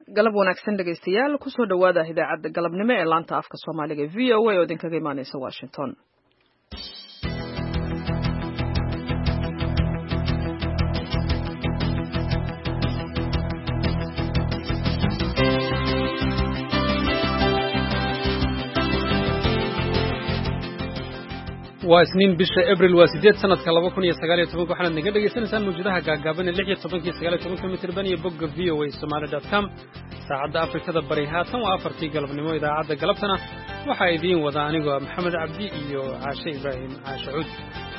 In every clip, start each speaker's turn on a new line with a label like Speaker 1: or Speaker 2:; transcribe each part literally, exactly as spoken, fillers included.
Speaker 1: galab wanaagsan dhegaystayaal ku soo dhawaada idaacadda galabnimo ee laanta afka Soomaaliga V O A oo idinkaga imaanaysa Washington.
Speaker 2: waa isniin bisha April waa sideed sanadka laba kun iyo sagaal iyo toban waxaad naga dhageysanaysaan muujadaha gaagaaban ee lix iyo toban iyo sagaal iyo toban mitir ban iyo bogga v o a somali dot com saacadda Afrikada bari haatan waa afartii galabnimo idaacadda galabtana waxaa idiin wada anigoo Maxamed Cabdi iyo Caashe Ibraahim Caashe Cuud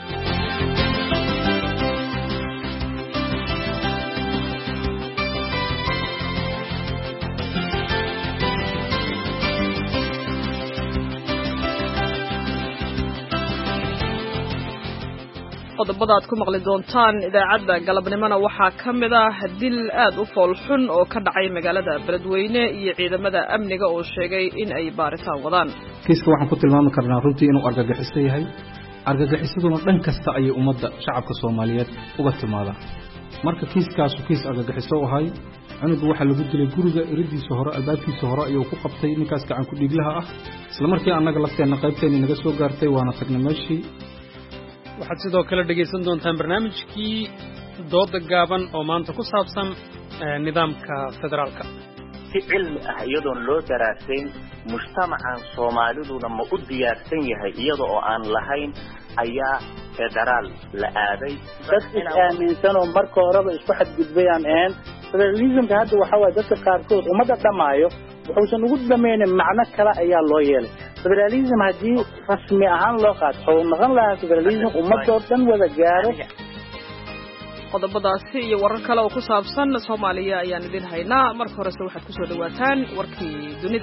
Speaker 1: qodobada aad ku maqli doontaan idaacadda galabnimona waxaa ka mid ah dil aad u fool xun oo ka dhacay magaalada Beledweyne iyo ciidamada amniga oo sheegay in ay baaritaan wadaan.
Speaker 3: kiiska waxaan ku tilmaami karnaa runtii inuu argagixiso yahay argagixisaduna dhan kasta ayay ummadda shacabka Soomaaliyeed uga timaadaan marka kiiskaasu kiis argagixiso ahay anigu waxa lagu dilay guriga iridiisa hore albaabkiisa hore ayuu ku qabtay ninkaas gacan ku dhiglaha ah isla markii annaga lafteena qaybteena naga soo gaartay waana tagnay meeshii.
Speaker 2: waxaad sidoo kale dhegaysan doontaan barnaamijkii dooda gaaban oo maanta ku saabsan nidaamka federaalka.
Speaker 4: si cilmi ah iyadoon loo daraasayn mujtamacan Soomaaliduna ma u diyaarsan yahay iyada oo aan lahayn ayaa federaal la aaday
Speaker 5: dad aaminsan oo marka horeba isku xadgudbayaan een federalismka hadda waxa waa dadka qaarkood umada dhamaayo wuxuusan ugu dhameeyeen macno kale ayaa loo yeelay federalism hadii rasmi ahaan loo qaato oo noqon lahaa federalism ummadoo dhan wada gaaro.
Speaker 1: qodobadaasi iyo warar kale oo ku saabsan Soomaaliya ayaan idin haynaa marka horese waxaad ku soo dhawaataan warkii dunida.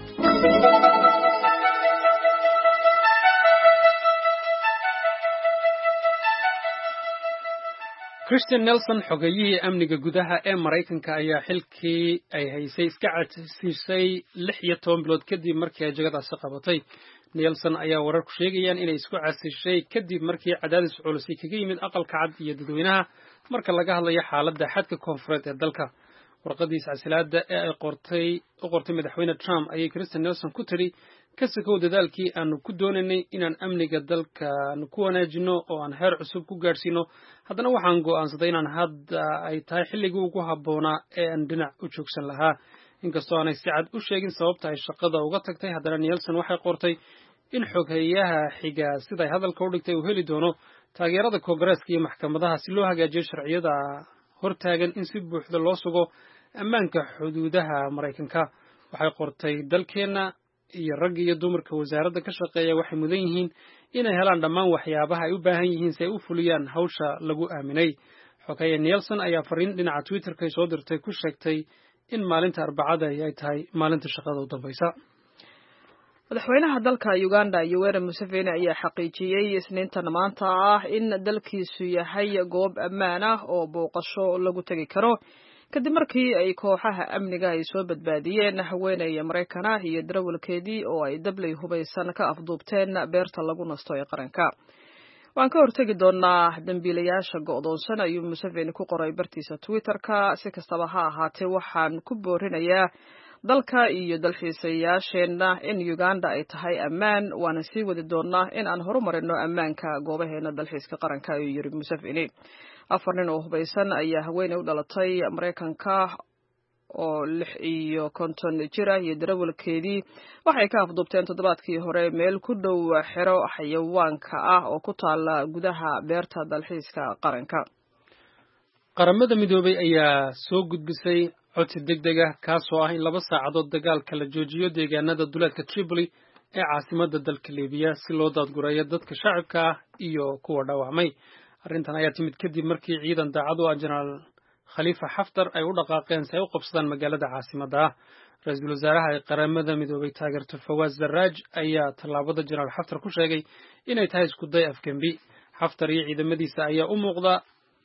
Speaker 2: Christian Nelson xogayihii amniga gudaha ee Mareykanka ayaa xilkii ay haysay iska cadsisay lix iyo toban bilood kadib markii ay jagadaasi qabatay. Nelson ayaa warar ku sheegayaan inay isku cadsishay kadib markii cadaadis culus kaga yimid aqalka cad iyo dadweynaha marka laga hadlayo xaaladda xadka koonfureed ee dalka. warqadiisa casilaada ee ay qortay u qortay madaxweyne Trump ayay Christian Nelson ku tiri ka sakow dadaalkii aanu ku doonaynay inaan amniga dalka ku wanaajino oo aan heer cusub ku gaarsiino haddana waxaan go'aansaday inaan hadda ay tahay xilligii ugu habboonaa ee aan dhinac u joogsan lahaa inkastoo aanay si cad u sheegin sababta ay shaqada uga tagtay haddana Nelson waxay qortay in xoghayaha xiga siday hadalka u dhigtay uu heli doono taageerada Koongareeska iyo maxkamadaha si loo hagaajiyo sharciyada hortaagan in si buuxda loo sugo ammaanka xuduudaha Mareykanka. waxay qortay dalkeena iyo rag iyo dumarka wasaaradda ka shaqeeya waxay mudan yihiin inay helaan dhammaan waxyaabaha ay u baahan yihiin si ay u fuliyaan hawsha lagu aaminay. xoghaye Nelson ayaa fariin dhinaca Twitter-ka soo dirtay ku sheegtay in maalinta Arbacada ay tahay maalinta shaqada u dambaysa.
Speaker 1: madaxweynaha dalka Uganda Yoweri Museveni ayaa xaqiijiyay isniintan maanta ah in dalkiisu yahay goob ammaan ah oo booqasho lagu tagi karo kadib markii ay kooxaha amniga ay soo badbaadiyeen haweeney Mareykan ah iyo darawalkeedii oo ay dablay hubaysan ka afduubteen beerta lagu nasto ee qaranka. waan ka hortagi doonaa dambiilayaasha go'doonsan ayuu Museveni ku qoray bartiisa Twitter-ka. si kastaba ha ahaatee waxaan ku boorinayaa dalka iyo dalxiisayaasheena in Uganda ay tahay ammaan waana sii wadi doonaa in aan horumarino ammaanka goobaheena dalxiiska qaranka ayuu yiri Museveni. afar nin oo hubaysan ayaa haweeney u dhalatay Mareykanka oo lix iyo konton jira iyo darawalkeedii waxay ka afduubteen toddobaadkii hore meel ku dhow xero xayawaanka ah oo ku taala gudaha beerta dalxiiska qaranka.
Speaker 2: qaramada midoobay ayaa soo gudbisay codsi degdeg ah kaasoo ah in laba saacadood dagaalka la joojiyo deegaanada duleedka Tripoli ee caasimadda dalka Liibiya si loo daadgureeyo dadka shacabka ah iyo kuwa dhaawacmay. arrintan ayaa timid kadib markii ciidan daacad u ah Generaal Khalifa Haftar ay u dhaqaaqeen si ay u qabsadaan magaalada caasimadda ah. ra-iisul wasaaraha ee qaramada midoobay taageerto Fawaz Sarraj ayaa tallaabada Generaal Haftar ku sheegay inay tahay isku day afgembi. Haftar iyo ciidamadiisa ayaa u muuqda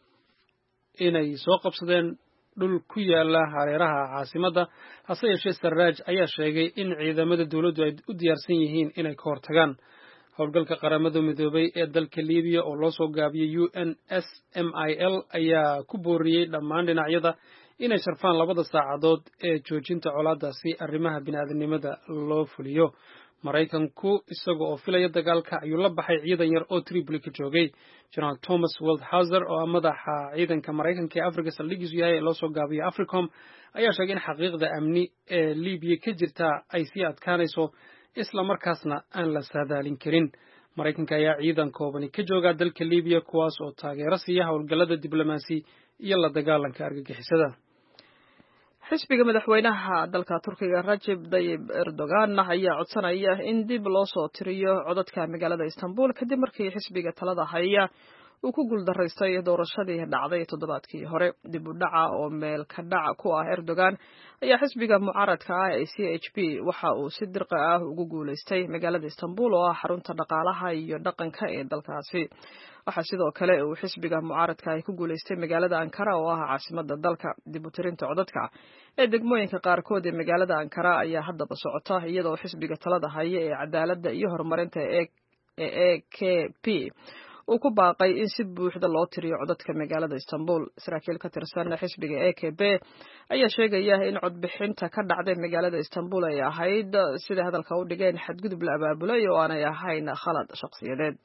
Speaker 2: inay soo qabsadeen dhul ku yaala hareeraha caasimadda hase yeeshee Sarraj ayaa sheegay in ciidamada dawladdu ay u diyaarsan yihiin inay ka hortagaan. howlgalka qaramada midoobay ee dalka Liibiya oo loo soo gaabiyay U N S M I L ayaa ku booriyay dhammaan dhinacyada inay sharfaan labada saacadood ee joojinta colaadda si arrimaha bini'aadanimada loo fuliyo. Maraykanku isaga oo filaya dagaalka ayuu la baxay ciidan yar oo Tripoli ka joogay. General Thomas Waldhauser oo madaxa ciidanka Maraykanka ee Afrika saldhigiisu yahay ee loo soo gaabiyo Africom ayaa sheegay in xaqiiqda amni ee Liibiya ka jirta ay sii adkaanayso isla markaasna aan la saadaalin karin. Maraykanka ayaa ciidan koobani ka jooga dalka Liibiya kuwaas oo taageero siiya howlgallada diblomaasi iyo la dagaalanka argagixisada.
Speaker 1: xisbiga madaxweynaha dalka Turkiga Recep Tayyip Erdogan ayaa codsanaya in dib loo soo tiriyo codadka magaalada Istanbul kadib markii xisbiga talada haya uu ku guuldaraystay doorashadii dhacday toddobaadkii hore. Dib u dhaca oo meel ka dhac ku ah Erdogan ayaa xisbiga mucaaradka ah ee C H P waxa uu si dirqi ah ugu guuleystay magaalada Istanbul oo ah xarunta dhaqaalaha iyo dhaqanka ee dalkaasi. waxa sidoo kale uu xisbiga mucaaradka ay ku guuleystay magaalada Ankara oo ah caasimadda dalka. Dib u tirinta codadka ee degmooyinka qaarkood ee magaalada Ankara ayaa haddaba socota iyadoo xisbiga talada haya ee cadaaladda iyo horumarinta ee A K P uu ku baaqay in si buuxda loo tiriyo codadka magaalada Istanbul. Saraakiil ka tirsan xisbiga A K P ayaa sheegaya in codbixinta ka dhacday magaalada Istanbul ay ahayd sida hadalka u dhigeen xadgudub la abaabulay oo aanay ahayn khalad shakhsiyadeed.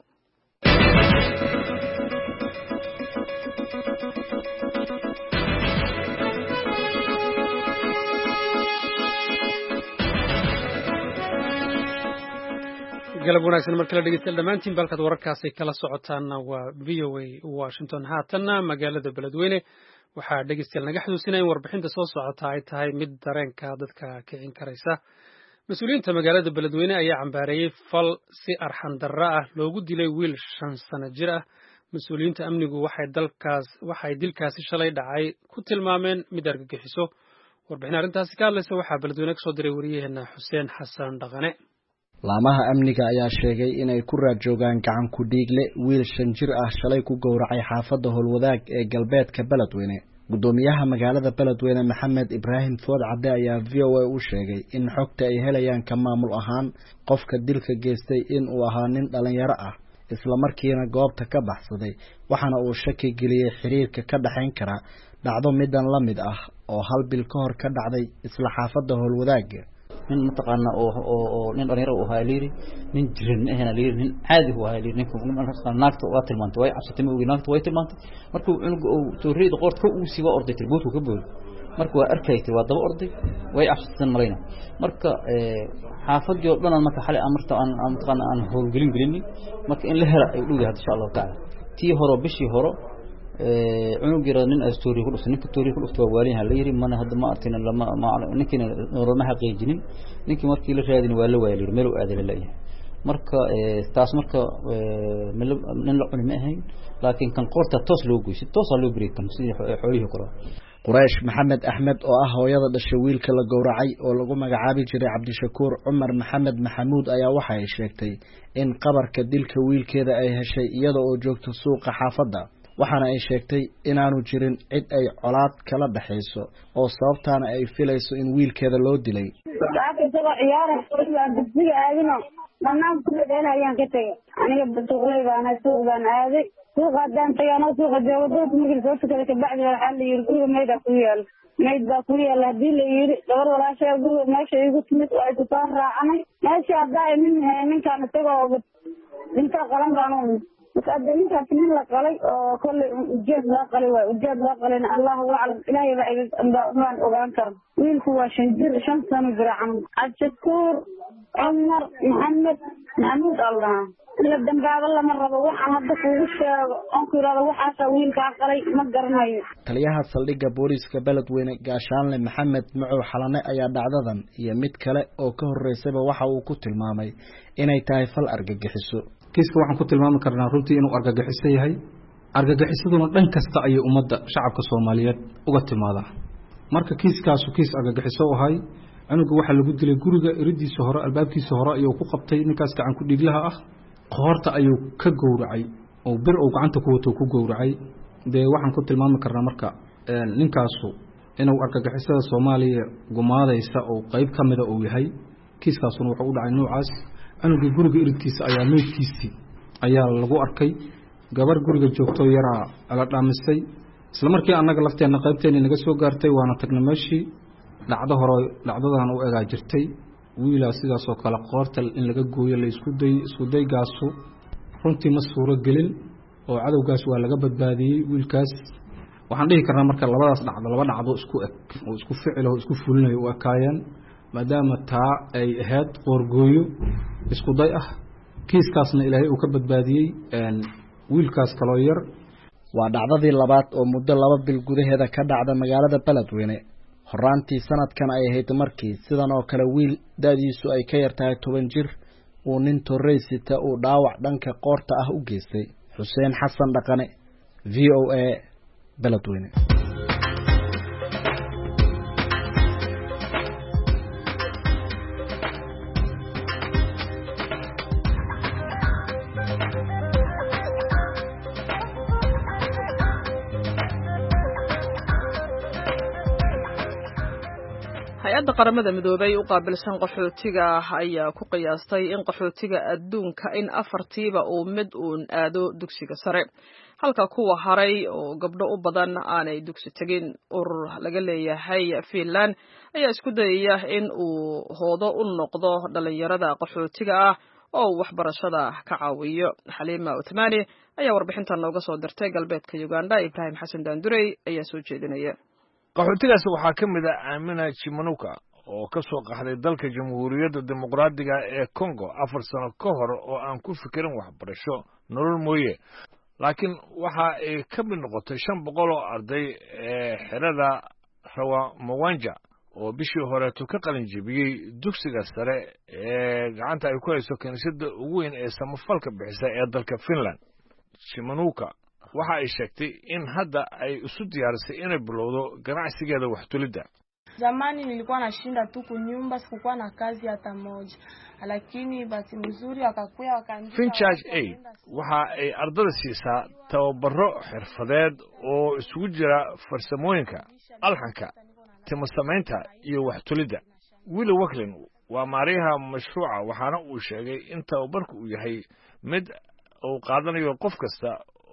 Speaker 2: galab wanaagsan markala dhegeystayaal dhammaantiin balkaad wararkaasi kala socotaana waa V O A Washington. haatanna magaalada beledweyne waxaa dhegeystayaal naga xusuusinaya in warbixinta soo socota ay tahay mid dareenka dadka kicin karaysa. mas-uuliyiinta magaalada beledweyne ayaa cambaareeyey fal si arxan darra ah loogu dilay wiil shan sano jir ah. mas-uuliyiinta amnigu waxay dalkaas waxay dilkaasi shalay dhacay ku tilmaameen mid argagixiso. warbixin arrintaasi ka hadlaysa waxaa beledweyne kasoo diray wariyaheena xuseen xasan dhaqane.
Speaker 6: laamaha amniga ayaa sheegay inay ku raad joogaan gacan ku dhiigle wiil shan jir ah shalay ku gowracay xaafadda howlwadaag ee galbeedka beledweyne. guddoomiyaha magaalada beledweyne maxamed ibraahim food cadde ayaa v o a u sheegay in xogta ay helayaan ka maamul ahaan qofka dilka geystay in uu ahaa nin dhalinyaro ah islamarkiina goobta ka baxsaday, waxaana uu shaki geliyey xiriirka ka dhexayn kara dhacdo midan la mid ah oo hal bil ka hor ka dhacday isla xaafadda howlwadaaga.
Speaker 7: nin mataqaana oo oo oo nin dhalinyaro u ahaa liiri nin jirin ahna liiri nin caadi u ahaa liiri ninka naagta waa tilmaantay way cabsatay oo naagta way tilmaantay markuu cunuga uu tooriyada qoorta ka uu siba orday tilboodku ka booday markuu waa arkaytay waa daba orday way cabsatay marayna marka ee xaafadii oo dhan marka xalay amarta aan mataqaana aan howlgelin gelin marka in la helo ay dhuuga insha Allah taala tii horo bishii horo ee cunug yar nin astoori ku dhufsan ninka toori ku dhuftay waaliin la yiri mana hadda ma arkin lama ma ninkina norma xaqiijinin ninkii markii la raadin waa la waayay meel uu aaday la yahay marka taas marka nin la cunimo ahayn laakiin kan qorta toos loo goysay toos loo breekan sidii xoolihi koro.
Speaker 6: quraysh maxamed axmed oo ah hooyada dhashay wiilka la gowracay oo lagu magacaabi jiray cabdishakuur cumar maxamed maxamuud ayaa waxa ay sheegtay in qabarka dilka wiilkeeda ay heshay iyada oo joogto suuqa xaafadda, waxaana ay sheegtay inaanu jirin cid ay colaad kala dhaxayso oo sababtaana ay filayso in wiilkeeda loo dilay.
Speaker 8: isagoo ciyaara dugsiga aadino dhammaan kuleedeen ayaan ka tegay aniga batuqlay baan suuq baan aaday suuq haddaan tagano suuqa joogo dadka markii soo tukada kabacdi waxaa la yiri guriga mayda ku yaal mayd baa ku yaal haddii la yiri gabar walaashaa guriga meesha igu timid waa isu soo raacanay meesha haddaa nin ninkaan isagoo intaa qalan baan مسألة أنت تنين لقلي أو كل وجاد لقلي وجاد لقلي الله أعلم إلهي بعيد أنبأمان وأنكر وين هو شنجر شمس نزرع الشكور عمر محمد محمود الله لبدن قال الله مرة بروح هذا وش أنكر هذا وحاسة وين كعقلي ما قرناي.
Speaker 6: taliyaha saldhigga booliska beledweyne gaashaanle maxamed macow xalane ayaa dhacdadan iyo mid kale oo ka horeysayba waxa uu ku tilmaamay inay tahay fal argagixiso.
Speaker 3: kiiska waxaan ku tilmaami karnaa runtii inuu argagixiso yahay. argagixisaduna dhan kasta ayay ummadda shacabka Soomaaliyeed uga timaadaa. marka kiiskaasu kiis argagixiso ahay cunuga waxa lagu dilay guriga iridiisa hore albaabkiisa hore ayuu ku qabtay ninkaas gacan ku dhiglaha ah qoorta ayuu ka gowracay oo bir uu gacanta ku wato ku gowracay. dee waxaan ku tilmaami karnaa marka ninkaasu inuu argagixisada Soomaaliya gumaadaysa oo qayb kamida uu yahay. kiiskaasuna wuxuu u dhacay noocaas cunuga guriga iridkiisa ayaa meydkiisii ayaa lagu arkay gabar guriga joogto yaraa ala dhaamisay isla markii annaga lafteena qaybteena naga soo gaartay waana tagna meeshii dhacdo hore dhacdadan u egaa jirtay wiila sidaas oo kale qoorta in laga gooyo la isku day isku daygaasu runtii ma suuro gelin oo cadowgaas waa laga badbaadiyey wiilkaas waxaan dhihi karnaa marka labadaas dhacdo laba dhacdo isku eg oo isku ficil oo isku fulinayo u ekaayeen maadaama taa ay ahayd qoorgooyo isku day ah kiiskaasna ilaahay uu ka badbaadiyey wiilkaas kaloo yar
Speaker 6: waa dhacdadii labaad oo muddo laba bil gudaheeda ka dhacda magaalada Beledweyne horaantii sanadkan ay ahayd markii sidan oo kale wiil da'diisu ay ka yartahay toban jir uu nin torreysita uu dhaawac dhanka qoorta ah u geystay Xuseen Xasan Dhaqane V O A Beledweyne
Speaker 1: hay-adda qaramada midoobay u qaabilsan qaxootiga ayaa ku qiyaastay in qaxootiga adduunka in afartiiba uu mid uun aado dugsiga sare halka kuwa haray oo gabdho u badan aanay dugsi tegin urur laga leeyahay Finland ayaa isku dayaya in uu hoodo u noqdo dhalinyarada qaxootiga ah oo waxbarashada ka caawiyo Xaliima Uthmani ayaa warbixintan nooga soo dirtay galbeedka Uganda Ibrahim Xasan Daandurey ayaa soo jeedinaya
Speaker 9: qaxootigaas waxaa ka mid ah Amina Chimanuka oo ka soo qaxday dalka Jamhuuriyadda Dimuqraadiga ee Congo afar sano ka hor oo aan ku fikirin waxbarasho nolol mooye laakiin waxa ay ka mid noqotay shan boqol oo arday ee xerada Rawamawanja oo bishii horeetu ka qalin jebiyey dugsiga sare ee gacanta ay ku hayso kaniisadda ugu weyn ee samafalka bixisa ee dalka Finland. Chimanuka waxa ay sheegtay in hadda ay isu diyaarisay inay bilowdo ganacsigeeda wax tulidda.
Speaker 10: Zamani nilikuwa nashinda tu kunyumba sikuwa na kazi hata moja lakini basi mzuri akakuya wakaandika
Speaker 9: Finchurch Aid waxa ay ardada siisaa tababaro xirfadeed oo isugu jira farsamooyinka alxanka timo samaynta iyo wax tulidda. Willy Waklin waa maariyaha mashruuca waxaana uu sheegay in tababarku uu yahay mid uu qaadanayo qof kasta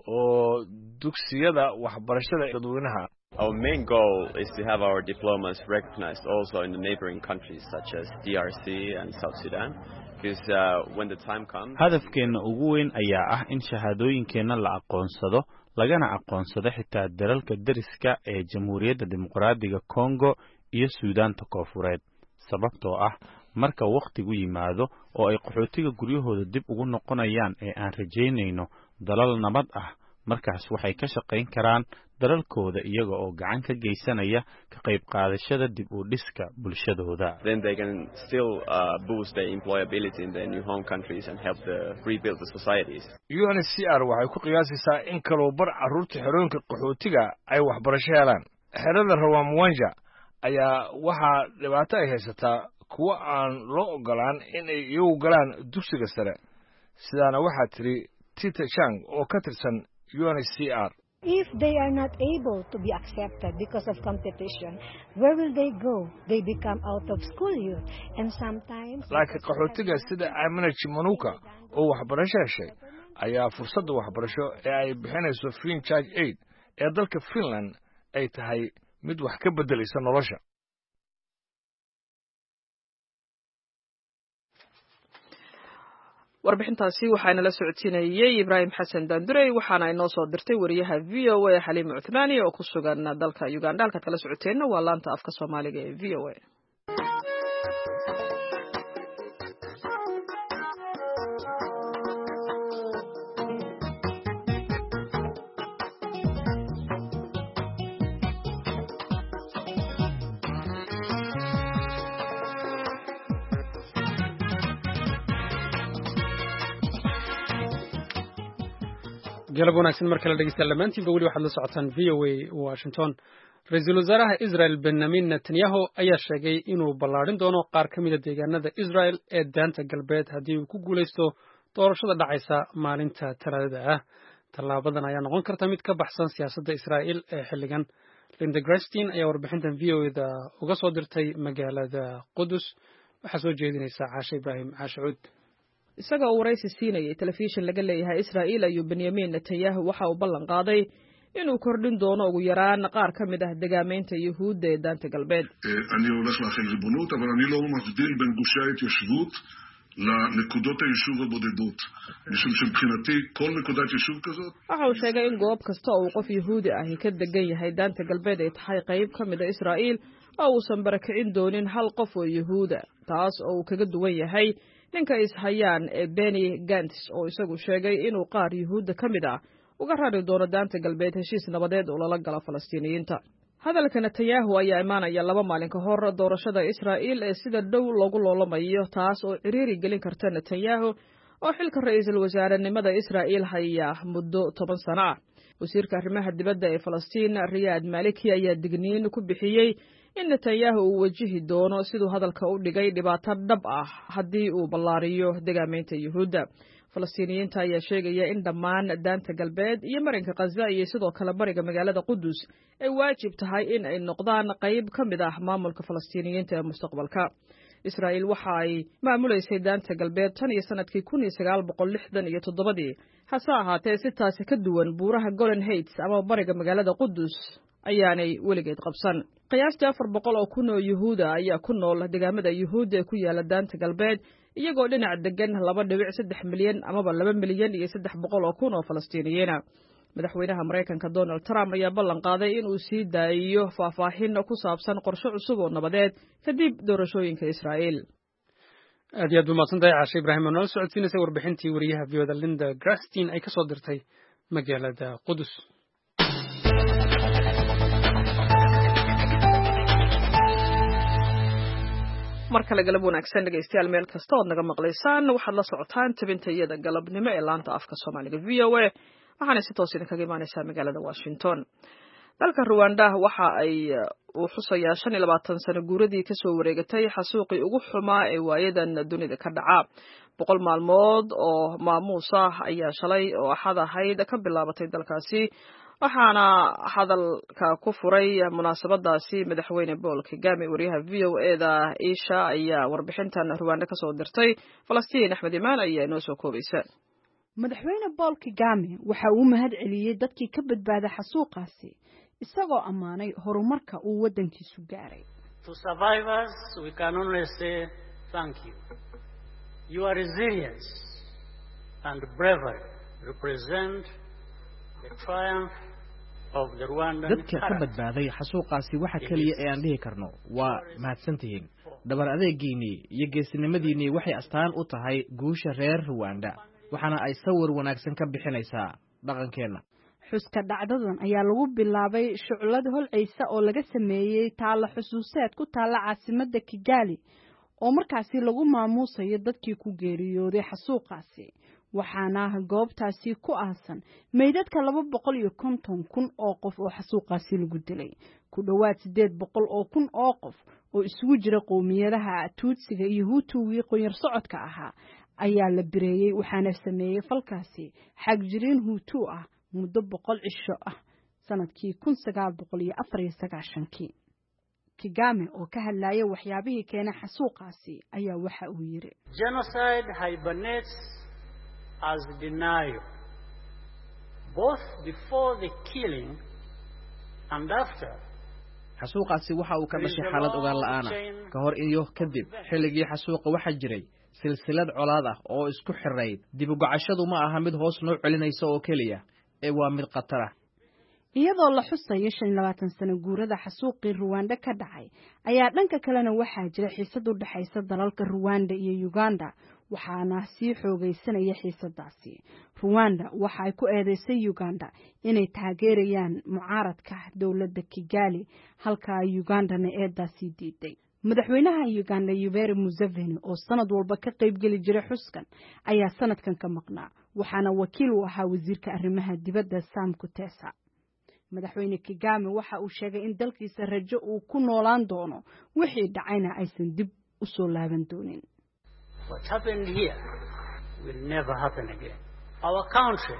Speaker 9: oo dugsiyada waxbarashada dadweynaha.
Speaker 11: Our main goal is to have our diplomas recognized also in the neighboring countries such as D R C and South Sudan because uh, when the time comes
Speaker 12: hadafkeena ugu weyn ayaa ah in shahaadooyinkeena la aqoonsado lagana aqoonsado xitaa dalalka dariska ee Jamhuuriyadda Dimuqraadiga Congo iyo Suudaanta Koonfureed sababtoo ah marka waqtigu yimaado oo ay qaxootiga guryahooda dib ugu noqonayaan ee aan rajaynayno dalal nabad ah markaas waxay ka shaqayn karaan dalalkooda iyaga oo gacan ka geysanaya ka qayb qaadashada dib u dhiska bulshadooda.
Speaker 11: Then they can still uh, boost their employability in their new home countries and help the rebuild the societies.
Speaker 9: U N H C R waxay ku qiyaasaysaa in kaloo bar carruurta xerooyinka qaxootiga ay waxbarasho helaan. Xerada Rawamawanja ayaa waxaa dhibaato ay haysataa kuwa aan loo ogolaan in ay iyagu galaan dugsiga sare sidaana waxaa tiri Tita Chang oo ka tirsan U N H C R.
Speaker 13: If they are not able to be accepted because of competition, where will they go? They become out of school youth and sometimes
Speaker 9: laakiin qaxootiga sida Amina Chimanuka oo waxbarasho heshay ayaa fursadda waxbarasho ee ay bixinayso Finchurch Aid ee dalka Finland ay tahay mid wax ka beddelaysa nolosha.
Speaker 1: warbixintaasi waxaana la socodsiinayay Ibrahim Xasan Daandurey waxaana inoo soo dirtay wariyaha V O A Xaliima Uthmani oo ku sugan dalka Uganda halka kala socoteena waa laanta afka Soomaaliga ee V O A.
Speaker 2: galab wanaagsan marka la dhegeysta lamaantiinba weli waxaad la socotaan V O A Washington. Ra'iisul Wasaaraha Israel Benjamin Netanyahu ayaa sheegay inuu ballaarin doono qaar ka mid ah deegaanada Israel ee daanta galbeed haddii uu ku guuleysto doorashada dhacaysa maalinta Talaadada ah. Tallaabadan ayaa noqon karta mid ka baxsan siyaasadda Israel ee xilligan. Linda Greenstein ayaa warbixintan V O A-da uga soo dirtay magaalada Qudus. Waxaa soo jeedinaysa Caasha Ibrahim Caashuud.
Speaker 1: isagoo waraysi siinayay telefishin laga leeyahay Israa'iil ayuu Benjamin Netanyahu waxa uu ballan qaaday inuu kordhin doono ugu yaraan qaar ka mid ah degaamaynta yuhuudda ee daanta galbeed.
Speaker 14: אני הולך להחיל ריבונות, אבל אני לא מבדיל בין גושי ההתיישבות לנקודות היישוב הבודדות. משום שמבחינתי כל נקודת יישוב כזאת...
Speaker 1: waxa uu sheegay in goob kasta oo qof yuhuudi ah ka degan yahay daanta galbeed ay tahay qayb ka mid ah Israa'iil oo uusan barakicin doonin hal qof oo yuhuuda, taas oo uu kaga duwan yahay ninka ishayaan ee Benny Gantz oo isagu sheegay inuu qaar yuhuuda ka mid ah uga rari doono daanta galbeed heshiis nabadeed oo lala galo Falastiiniyiinta. hadalka Netanyahu ayaa imaanaya laba maalin ka hor doorashada Israa'iil ee sida dhow loogu loolamayo, taas oo ciriiri gelin karta Netanyahu oo xilka ra'iisul wasaarenimada Israa'iil haya muddo toban sano ah. wasiirka arrimaha dibadda ee Falastiin Riyad Maliki ayaa digniin ku bixiyay in Netanyahu uu wajihi doono siduu hadalka u dhigay dhibaato dhab ah haddii uu ballaariyo degaamaynta yuhuudda. Falastiiniyiinta ayaa sheegaya in dhammaan daanta galbeed iyo marinka Gaza iyo sidoo kale bariga magaalada Qudus ay waajib tahay in ay noqdaan qayb ka mid ah maamulka Falastiiniyiinta ee mustaqbalka. Israa'iil waxa ay maamuleysay daanta galbeed tan iyo sanadkii kun iyo sagaal boqol lixdan iyo toddobadii, hase ahaatee si taasi ka duwan buuraha Golan Heights ama bariga magaalada Qudus ayaanay weligeed qabsan. qiyaastii afar boqol oo kun oo yuhuuda ayaa ku nool degaamada yuhuudda ee ku yaala daanta galbeed, iyagoo dhinac degan laba dhibic saddex milyan amaba laba milyan iyo saddex boqol oo kun oo Falastiiniyiin ah. madaxweynaha Mareykanka Donald Trump ayaa ballan qaaday in uu sii daayiyo faahfaahin ku saabsan qorshe cusub oo nabadeed kadib doorashooyinka Israa'iil.
Speaker 2: aad iyo aad umahadsantahay Caashe Ibraahim oo nala socodsiinaysay warbixintii wariyaha V O da Linda Grastin ay ka soo dirtay magaalada Qudus. mar kale galab wanaagsan dhegeystayaal, meel kasta oo naga maqlaysaan waxaad la socotaan tabintayada galabnimo ee laanta afka Soomaaliga V O A, waxaana si toos ah kaga imaanaysaa magaalada Washington. dalka Rwanda waxa ay uu xusayaa shan iyo labaatan sano guuradii ka soo wareegatay xasuuqii ugu xumaa ee waayadan dunida ka dhaca. boqol maalmood oo maamuus ah ayaa shalay oo axad ahayd ka bilaabatay dalkaasi, waxaana hadalka ku furay munaasabadaasi madaxweyne Paul Kagame. wariyaha V O A da Isha ayaa warbixintan Rwanda ka soo dirtay. Falastiin Axmed Imaan ayaa inoo soo koobaysa.
Speaker 15: madaxweyne Paul Kagame waxa uu mahad celiyay dadkii ka badbaaday xasuuqaasi, isagoo ammaanay horumarka uu wadankiisu gaaray.
Speaker 16: To survivors we can only say thank you. Your resilience and bravery represent the triumph
Speaker 17: dadka ka badbaaday xasuuqaasi waxa kaliya ee aan dhihi karno waa mahadsantihiin. dhabar adeegiinii iyo geesinimadiinii waxay astaan u tahay guusha reer Rwanda, waxaana ay sawir wanaagsan ka bixinaysaa dhaqankeena.
Speaker 15: xuska dhacdadan ayaa lagu bilaabay shuclad holceysa oo laga sameeyay taalo xusuuseed ku taala caasimadda Kigali, oo markaasi lagu maamuusayo dadkii ku geeriyooday xasuuqaasi. waxaana goobtaasi ku aasan meydadka laba boqol iyo konton kun oo qof oo xasuuqaasi lagu dilay. ku dhawaad sideed boqol oo kun oo qof oo isugu jira qowmiyadaha Tuutsiga iyo Hutuga qoyar socodka ahaa ayaa la bireeyay, waxaana sameeyay falkaasi xagjiriin Hutu ah muddo boqol cisho ah sanadkii kun sagaal boqol iyo afar iyo sagaashan-kii. Kagame oo ka hadlayay waxyaabihii keenay xasuuqaasi ayaa waxa uu yiri:
Speaker 16: Genocide hibernates as denial, both before the killing and after.
Speaker 17: xasuuqaasi waxa uu ka dhashay xaalad ogaan la'aan ah ka hor iyo kadib. xilligii xasuuqa waxa jiray silsilad colaad ah oo isku xirayd. dib u gacashadu ma aha mid hoos noo celinaysa oo kaliya, ee waa mid khatar ah.
Speaker 15: iyadoo la xusayo shan iyo labaatan sano guurada xasuuqii Rwanda ka dhacay, ayaa dhanka kalena waxaa jira xiisad u dhaxaysa dalalka Rwanda iyo Uganda, waxaana sii xoogaysanaya xiisadaasi. Rwanda waxa ay ku eedeysay Uganda inay taageerayaan mucaaradka dawladda Kigali, halka Ugandana eedaasi diiday. madaxweynaha Uganda Yoweri Museveni oo sanad walba ka qayb gali jiray xuskan ayaa sanadkan ka maqnaa, waxaana wakiil u ahaa wasiirka arrimaha dibadda Sam Kutesa. madaxweyne Kagame waxa uu sheegay in dalkiisa rajo uu ku noolaan doono, wixii dhacayna aysan dib u soo laaban doonin.
Speaker 16: What happened here will never happen again. Our country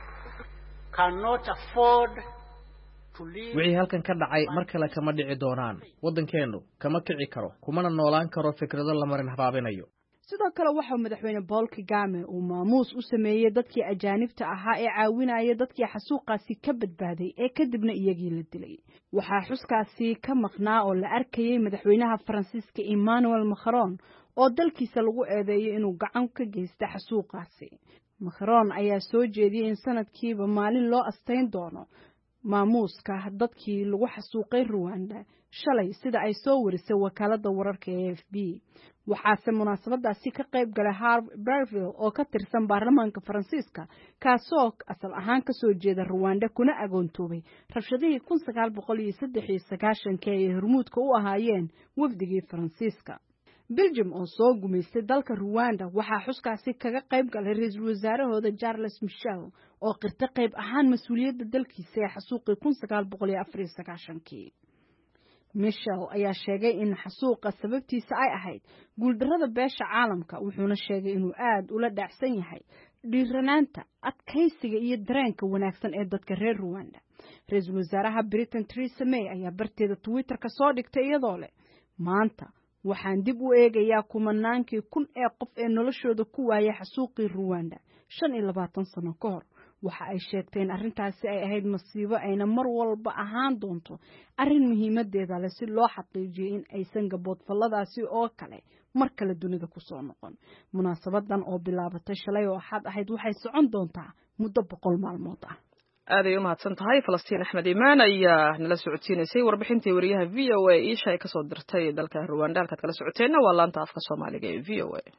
Speaker 16: cannot afford to live.
Speaker 17: wixii halkan ka dhacay mar kale kama dhici doonaan. wadankeenu kama kici karo, kumana noolaan karo fikrado la marin habaabinayo.
Speaker 15: sidoo kale waxaa madaxweyne Paul Kagame uu maamuus u sameeyay dadkii ajaanibta ahaa ee caawinaya dadkii xasuuqaasi ka badbaaday ee kadibna iyagii la dilay waxaa xuskaasi ka maqnaa oo la arkayay madaxweynaha Faransiiska Emmanuel Macron oo dalkiisa lagu eedeeyay inuu gacan ka geystay xasuuqaasi Macron ayaa soo jeediyay in sanadkiiba maalin loo asteyn doono maamuuska dadkii lagu xasuuqay Rwanda shalay sida ay soo warisay wakaaladda wararka ee A F B waxaase munaasabadaasi ka qayb galay Harve Berville oo ka tirsan baarlamaanka Faransiiska kaasoo asal ahaan ka soo jeeda Rwanda kuna agoontoobay rabshadihii kun sagaal boqol iyo saddex iyo sagaashan ee hormuudka u ahaayeen wafdigii Faransiiska Belgium oo soo gumaystay dalka Rwanda waxaa xuskaasi kaga qayb galay ra'iisul wasaarahooda Charles Michel oo qirtay qayb ahaan mas'uuliyadda dalkiisa ee xasuuqii kun sagaal boqol iyo afar iyo sagaashan Michel ayaa sheegay in xasuuqa sababtiisa ay ahayd guuldarrada beesha caalamka wuxuuna sheegay inuu aad ula dhaacsan yahay dhiiranaanta adkaysiga iyo dareenka wanaagsan ee dadka reer Rwanda ra'iisul wasaaraha Britain Theresa May ayaa barteeda Twitter ka soo dhigtay iyadoo leh maanta waxaan dib u eegayaa kumanaankii kun ee qof ee noloshooda ku waayay xasuuqii Rwanda shan iyo labaatan sano ka hor waxa ay sheegteen arrintaasi ay ahayd masiibo ayna mar walba ahaan doonto arrin muhiimadeeda leh si loo xaqiijiyo in aysan gaboodfalladaasi oo kale mar kale dunida ku soo noqon munaasabadan oo bilaabatay shalay oo xad ahayd waxay socon doontaa muddo boqol maalmood ah
Speaker 1: aad ay u mahadsan tahay Falastiin Axmed Imaan ayaa nala socodsiinaysay warbixintii wariyaha V O A Isha ay ka soo dirtay dalka Rwanda halkaad kala socoteenna waa laanta afka Soomaaliga ee V O A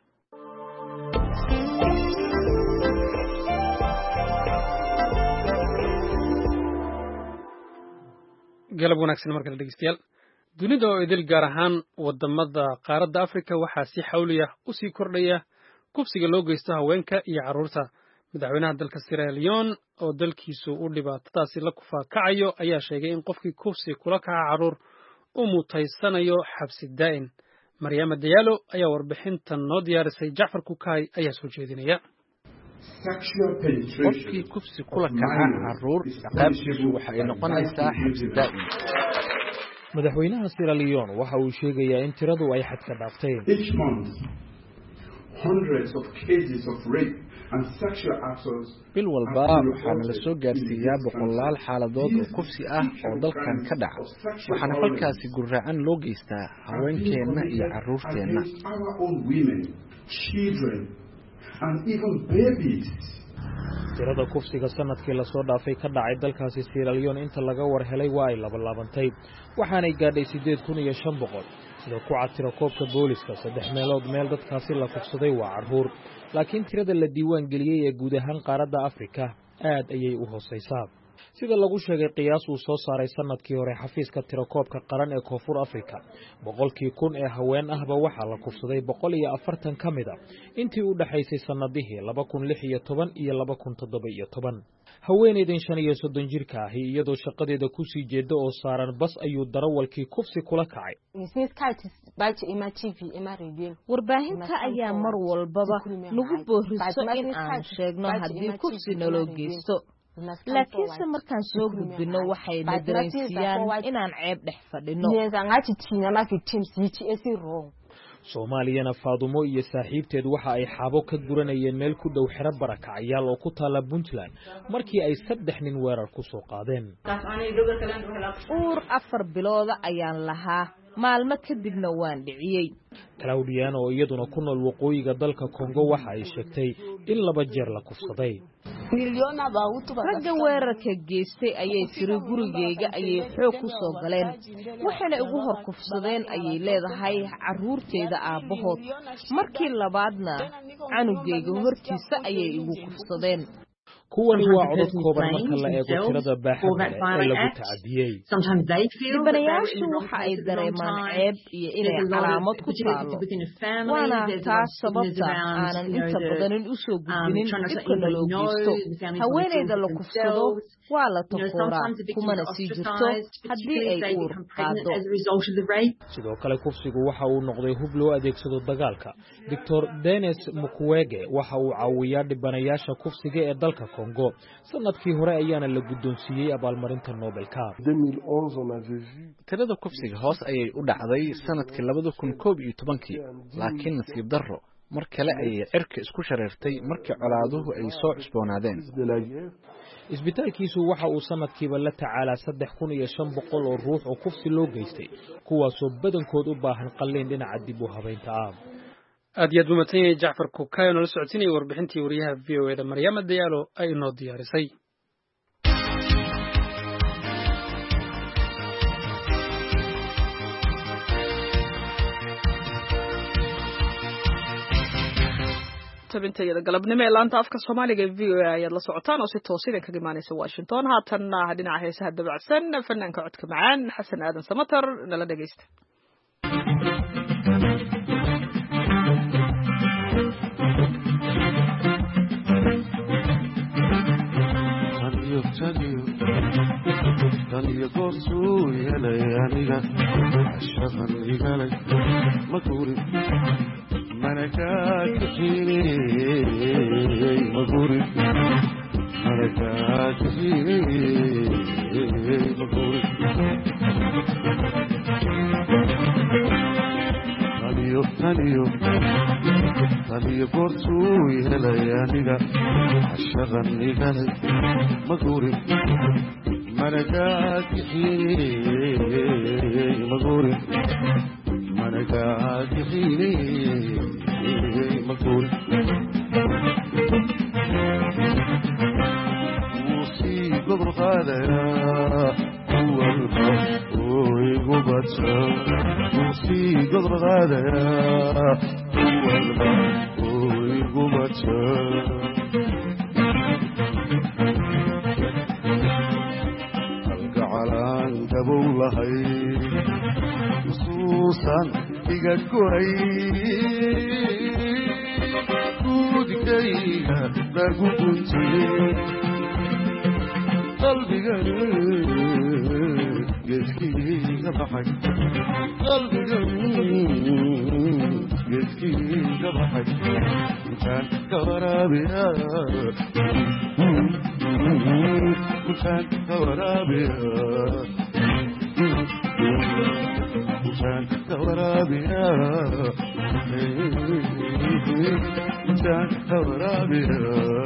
Speaker 2: galab wanaagsan markale dhegeystayaal dunida oo idil gaar ahaan wadamada qaaradda Afrika waxaa si xawliya u sii kordhaya kufsiga loo geysto haweenka iyo carruurta madaxweynaha dalka Sierra Leone oo dalkiisu u dhibaatadaasi la kufaakacayo ayaa sheegay in qofkii kufsi kula kaca carruur uu mutaysanayo xabsi daa'in Maryama Diallo ayaa warbixintan noo diyaarisay Jacfar Kukay ayaa soo jeedinaya
Speaker 18: qofkii kufsi kula kaca carruur ciqaabtiisu waxa ay noqonaysaa xabsi daa'im
Speaker 17: madaxweynaha Sierra Leone waxa uu sheegayaa in tiradu ay xad ka dhaaftay
Speaker 18: bil walba waxaana la soo gaarsiiyaa boqolaal xaaladood oo kufsi ah oo dalkan ka dhaca waxaana falkaasi gurracan loo geystaa haweenkeenna iyo carruurteenna
Speaker 17: tirada kufsiga sanadkii lasoo dhaafay ka dhacay dalkaasi Sierra Leone inta laga war helay waa ay labalaabantay waxaanay gaadhay sideed kun iyo shan boqol sida ku catira koobka booliska saddex meelood meel dadkaasi la kufsaday waa carruur laakiin tirada la diiwaan geliyey ee guud ahaan qaaradda Afrika aad ayay u hooseysaa sida lagu sheegay qiyaas uu soo saaray sanadkii hore xafiiska tirakoobka qaran ee Koonfur Afrika boqolkii kun ee haween ahba waxaa la kufsaday boqol iyo afartan ka mid ah intii u dhaxaysay sanadihii laba kun lix iyo toban iyo laba kun toddoba iyo toban haweeneydan shan iyo soddon jirka ahi iyadoo shaqadeeda ku sii jeeda oo saaran bas ayuu darawalkii kufsi kula kacay
Speaker 19: warbaahinta ayaa mar walbaba nagu booriso in aan sheegno haddii kufsi naloo geysto laakiinse markaan soo gudbino waxayna dareensiiyaan inaan ceeb dhex fadhino
Speaker 17: Soomaaliyana Faadumo iyo saaxiibteed waxa ay xabo ka guranayeen meel ku dhow xero barakacayaal oo ku taala Puntland markii ay saddex nin weerar ku soo qaadeen
Speaker 19: uur afar bilooda ayaan lahaa maalmo kadibna waan dhiciyey
Speaker 17: Claudian oo iyaduna ku nool waqooyiga dalka Congo waxa ay sheegtay in laba jeer la kufsaday
Speaker 19: ragga weerarka geystay ayay tiri gurigeyga ayay xoog ku soo galeen waxayna igu hor kufsadeen ayay leedahay carruurteyda aabbahood markii labaadna canugeyga hortiisa ayay igu kufsadeen
Speaker 17: kuwan waa codod kooban marka la eego tirada baaxadda ee lagu tacadiyey
Speaker 19: dhibanayaashu waxa ay dareemaan ceeb iyo inay calaamad ku taalo waana taas sababta aanan inta badanin u soo gudbinin dhibka naloo geysto haweeneyda la kufsado waa la takooraa kumana sii jirto haddii ay uur qaado
Speaker 17: sidoo kale kufsigu waxa uu noqday hub loo adeegsado dagaalka doctor Dennis Mukwege waxa uu caawiyaa dhibanayaasha kufsiga ee dalka Congo sanadkii hore ayaana la guddoonsiiyey abaalmarinta Nobelka
Speaker 18: tirada kufsiga hoos ayay u dhacday sanadkii laba kun koob iyo toban laakiin nasiib darro mar kale ayay cirka isku shareertay markii colaaduhu ay soo cusboonaadeen.
Speaker 20: isbitaalkiisu waxa uu sanadkiiba la tacaalaa saddex kun iyo shan boqol oo ruux oo kufsi loo geystay kuwaasoo badankood u baahan qalliin dhinaca dib u habaynta ah.
Speaker 2: aad iyo aad buu mahadsan yahay Jacfar Kukayo nala socodsiinayay warbixintii wariyaha V O A da Maryama Diallo ay inoo diyaarisay. tabintayada galabnimo ee laanta afka Soomaaliga ee V O A ayaad la socotaan oo si toos ah kaga imaanaysa Washington. haatanna dhinaca heesaha dabacsan fanaanka codka macaan Xasan Aadan Samatar nala dhageysta.
Speaker 21: Taniyo goosuu yeelay aniga shaqan igalay maguri manaka kini maguri manaka kini maguri taniyo taniyo taniyo goosuu yeelay aniga shaqan igalay maguri Manaka kini maguri Manaka kini maguri Usi gobr qadaya wal oy gobata Usi gobr qadaya wal oy gobata Bulahay Susan iga koray Kudikayga lagu guntay qalbiga geeskiga baxay qalbiga geeskiga baxay intaan ka waraabiya intaan ka waraabiya intaan ka waraabiya intaan ka waraabiya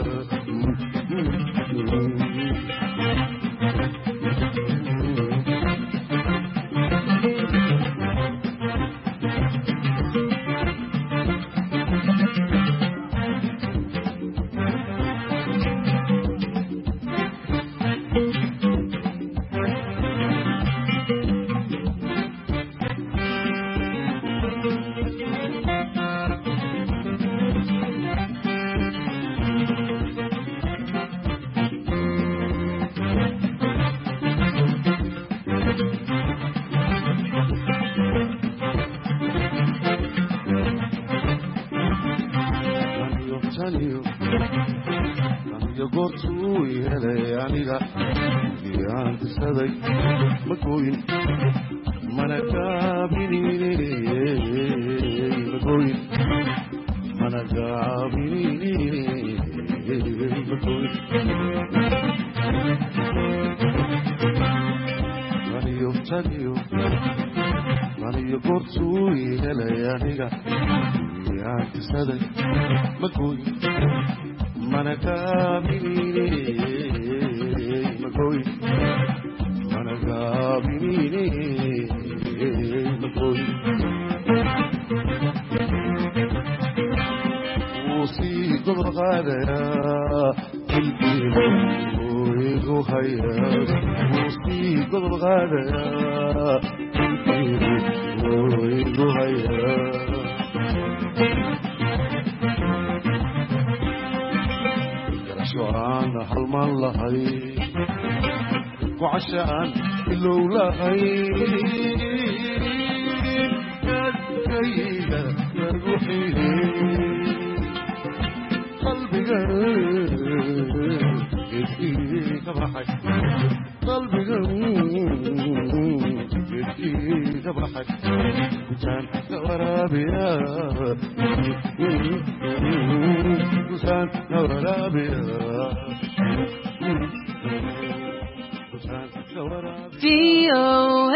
Speaker 21: وعشان لولا غير كيلا روحي قلبي قريب يبكيك بحك قلبي قريب يبكيك بحك كان ورابيا كان ورابيا V O A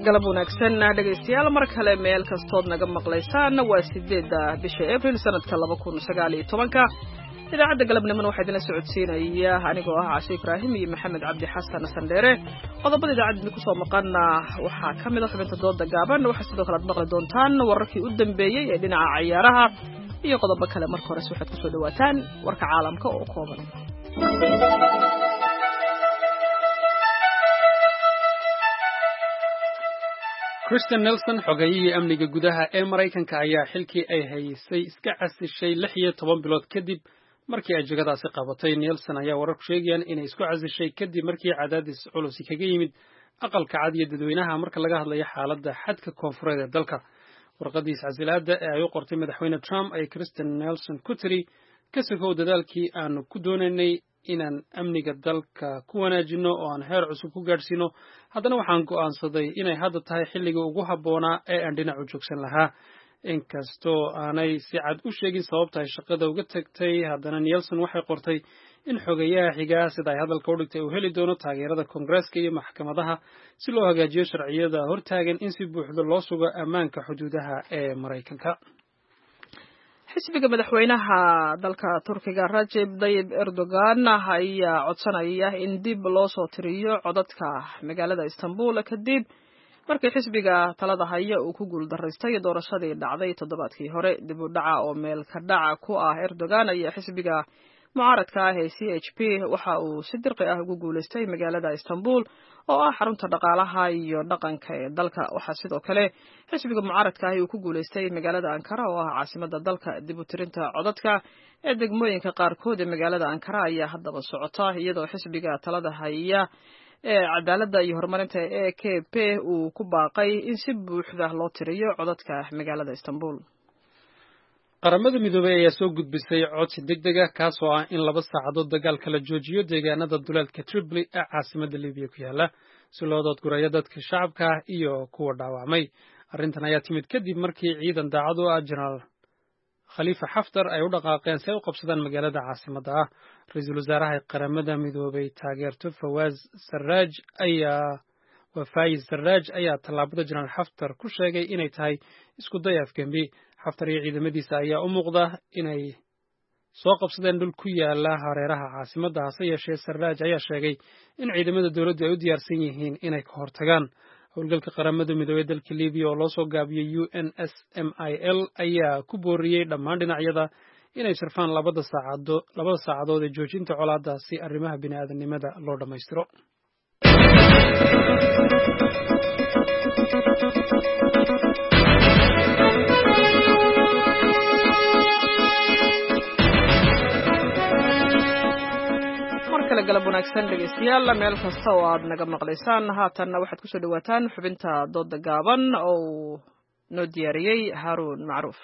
Speaker 1: galab wanaagsan dhegaystayaal mar kale meel kastood naga maqlaysaan waa sideedda bisha April sanadka laba kun sagaal iyo tobanka idaacadda galabnimada waxaa idin socodsiinaya anigoo ah Caasi Ibraahim iyo Maxamed Cabdi Xasan Sandheere qodobada idaacadda ku soo maqana waxaa kamid ah xubinta dooda gaaban waxaa sidoo kale aad maqli doontaan wararkii u dambeeyay ee dhinaca ciyaaraha iyo qodobo kale marka hore waxaad ku soo dhawaataan warka caalamka oo kooban
Speaker 2: Kristen Nelson xogayihii amniga gudaha ee Mareykanka ayaa xilkii ay haysay iska casishay lix iyo toban bilood kadib markii ay jagadaasi qabatay. Nelson ayaa warar ku sheegayaan inay isku casishay kadib markii cadaadis culus kaga yimid aqalka cad iyo dadweynaha marka laga hadlayo xaaladda xadka koonfureed ee dalka. warqadiis casilaada ee ay u qortay madaxweyne Trump ay Kristen Nelson ku tiri ka sokow dadaalkii aanu ku doonaynay inaan amniga dalka ku wanaajino oo aan heer cusub ku gaadhsiino haddana waxaan go'aansaday inay hadda tahay xilligii ugu habboonaa ee aan dhinac u joogsan lahaa inkastoo aanay si cad u sheegin sababta ay shaqada uga tagtay haddana Nelson waxay qortay in xogayaha xigaa sida ay hadalka u dhigtay uu heli doono taageerada Koongareeska iyo maxkamadaha si loo hagaajiyo sharciyada hortaagan in si buuxda loo sugo ammaanka xuduudaha ee Mareykanka.
Speaker 1: xisbiga madaxweynaha dalka Turkiga Recep Tayyip Erdogan ayaa codsanaya in dib loo soo tiriyo codadka magaalada Istanbul kadib markii xisbiga talada haya uu ku guuldareystay doorashadii dhacday toddobaadkii hore. dib u dhaca oo meel ka dhaca ku ah Erdogan ayaa xisbiga mucaaradka ah ee C H P waxa uu si dirqi ah ugu guuleystay magaalada Istanbul oo ah xarunta dhaqaalaha iyo dhaqanka ee dalka. waxaa sidoo kale xisbiga mucaaradka ah uu ku guuleystay magaalada Ankara oo ah caasimadda dalka. dib u tirinta codadka ee degmooyinka qaarkood ee magaalada Ankara ayaa haddaba socota iyadoo xisbiga talada haya ee cadaaladda iyo horumarinta ee A K P uu ku baaqay in si buuxda loo tiriyo codadka magaalada Istanbul.
Speaker 2: qaramada midoobay ayaa soo gudbisay codsi degdeg ah kaas oo ah in laba saacadood dagaalka la joojiyo deegaanada duleedka Tripoli ee caasimadda Liibiya ku yaala si loo doodgurayo dadka shacabka ah iyo kuwa dhaawacmay. arrintan ayaa timid kadib markii ciidan daacad u ah Generaal Khalifa Haftar ay u dhaqaaqeen si ay u qabsadaan magaalada caasimadda ah. ra-iisul wasaaraha qaramada midoobay taageerto Fawaz Sarraj ayaa Faiz Sarraj ayaa tallaabada Generaal Haftar ku sheegay inay tahay isku day afgembi. Haftar iyo ciidamadiisa ayaa u muuqda inay soo qabsadeen dhul ku yaala hareeraha caasimadda hase yeeshee Sarraj ayaa sheegay in ciidamada dowladdu ay u diyaarsan yihiin inay ka hortagaan. howlgalka qaramada midoobay dalka Liibiya oo loo soo gaabiyey U N S M I L ayaa ku booriyey dhammaan dhinacyada inay sharfaan labada saacadood labada saacadood ee joojinta colaadda si arrimaha bini'aadanimada loo dhammaystiro.
Speaker 1: galab wanaagsan dhegeystayaal meel kasta oo aad naga maqlaysaan haatanna waxaad ku soo dhawaataan xubinta dooda gaaban oo noo diyaariyey Haruun Macruuf.